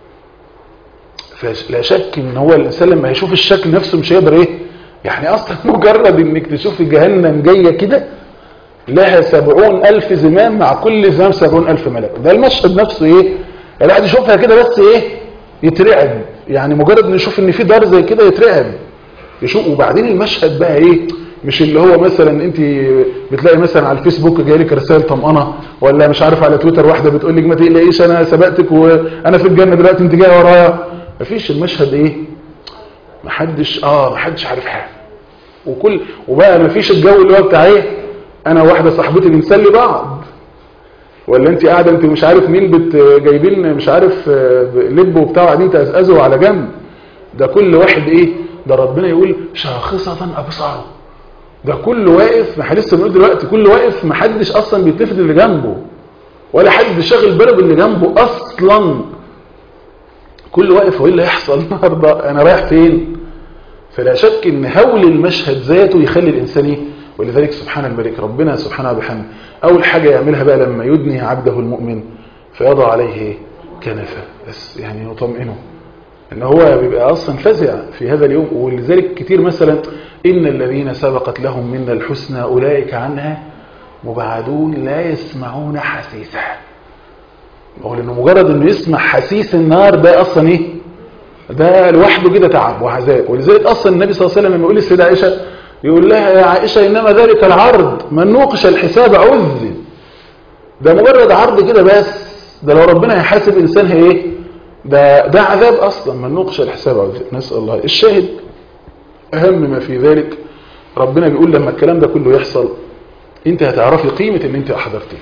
فلا شك ان هو الانسان لما هيشوف الشكل نفسه مش هيقدر ايه يعني. اصلا مجرد انك تشوف جهنم جايه كده لها سبعون الف زمام مع كل زمام سبعون الف ملك، ده المشهد نفسه ايه الواحد يشوفها كده بس ايه يترعب. يعني مجرد ان يشوف ان في دار زي كده يترعب يشوف. وبعدين المشهد بقى ايه مش اللي هو مثلا انت بتلاقي مثلا على الفيسبوك جاي لك رسائل طمأنه، ولا مش عارف على تويتر واحده بتقول لك ما تقلقيش انا سبقتك وانا في الجنه دلوقتي انت جايه ورايا. مفيش المشهد ايه محدش اه محدش عارف حاجه. وكل وبقى مفيش الجو اللي هو بتاع ايه انا واحده صاحبتي بنسلي بعض، ولا انت قاعده انت مش عارف مين بت جايبين مش عارف لب وبتاع قاعدين تأزأزوا على جنب. ده كل واحد ايه ده ربنا يقول شاخصه ابصاره، ده كل واقف. ما لسه بنقول دلوقتي كل واقف محدش اصلا بيتلفت اللي جنبه ولا حد شاغل باله باللي جنبه اصلا. كل واقف هو ايه اللي هيحصل النهارده انا رايح فين. فلا شك ان هول المشهد ذاته يخلي الانسان ايه. ولذلك سبحان الملك ربنا سبحانه وبحمده اول حاجه يعملها بقى لما يدني عبده المؤمن فيضع عليه كنفه بس يعني يطمئنه ان هو بيبقى اصلا فزع في هذا اليوم. ولذلك كتير مثلا إن الذين سبقت لهم منا الحسنى أولئك عنها مبعدون لا يسمعون حسيسها. هو لأنه مجرد أنه يسمع حسيس النار ده أصلا إيه؟ ده لوحده كده تعب وعذاب. ولذلك أصلا النبي صلى الله عليه وسلم لما يقول للسيدة عائشة يقول لها يا عائشة إنما ذلك العرض من نوقش الحساب عذب. ده مجرد عرض كده بس، ده لو ربنا يحاسب إنسان هي إيه؟ ده ده عذاب أصلا، من نوقش الحساب عذب. نسأل الله. الشاهد أهم ما في ذلك ربنا بيقول لما الكلام ده كله يحصل انت هتعرفي قيمة اللي انت احضرتيه.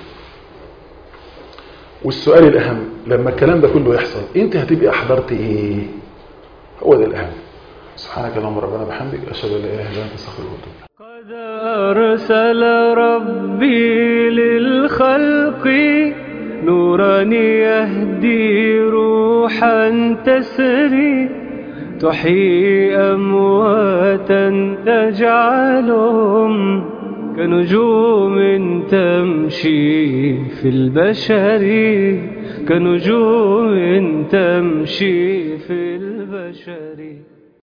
والسؤال الأهم لما الكلام ده كله يحصل انت هتبقى احضرت ايه؟ هو ده الأهم. سبحانك اللهم ربنا بحمدك أشهد أن لا إله إلا أنت أستغفرك وأتوب إليك. قد أرسل ربي للخلق نورا يهدي روحا تسري تحيي أمواتا تجعلهم كنجوم تمشي في البشر كنجوم تمشي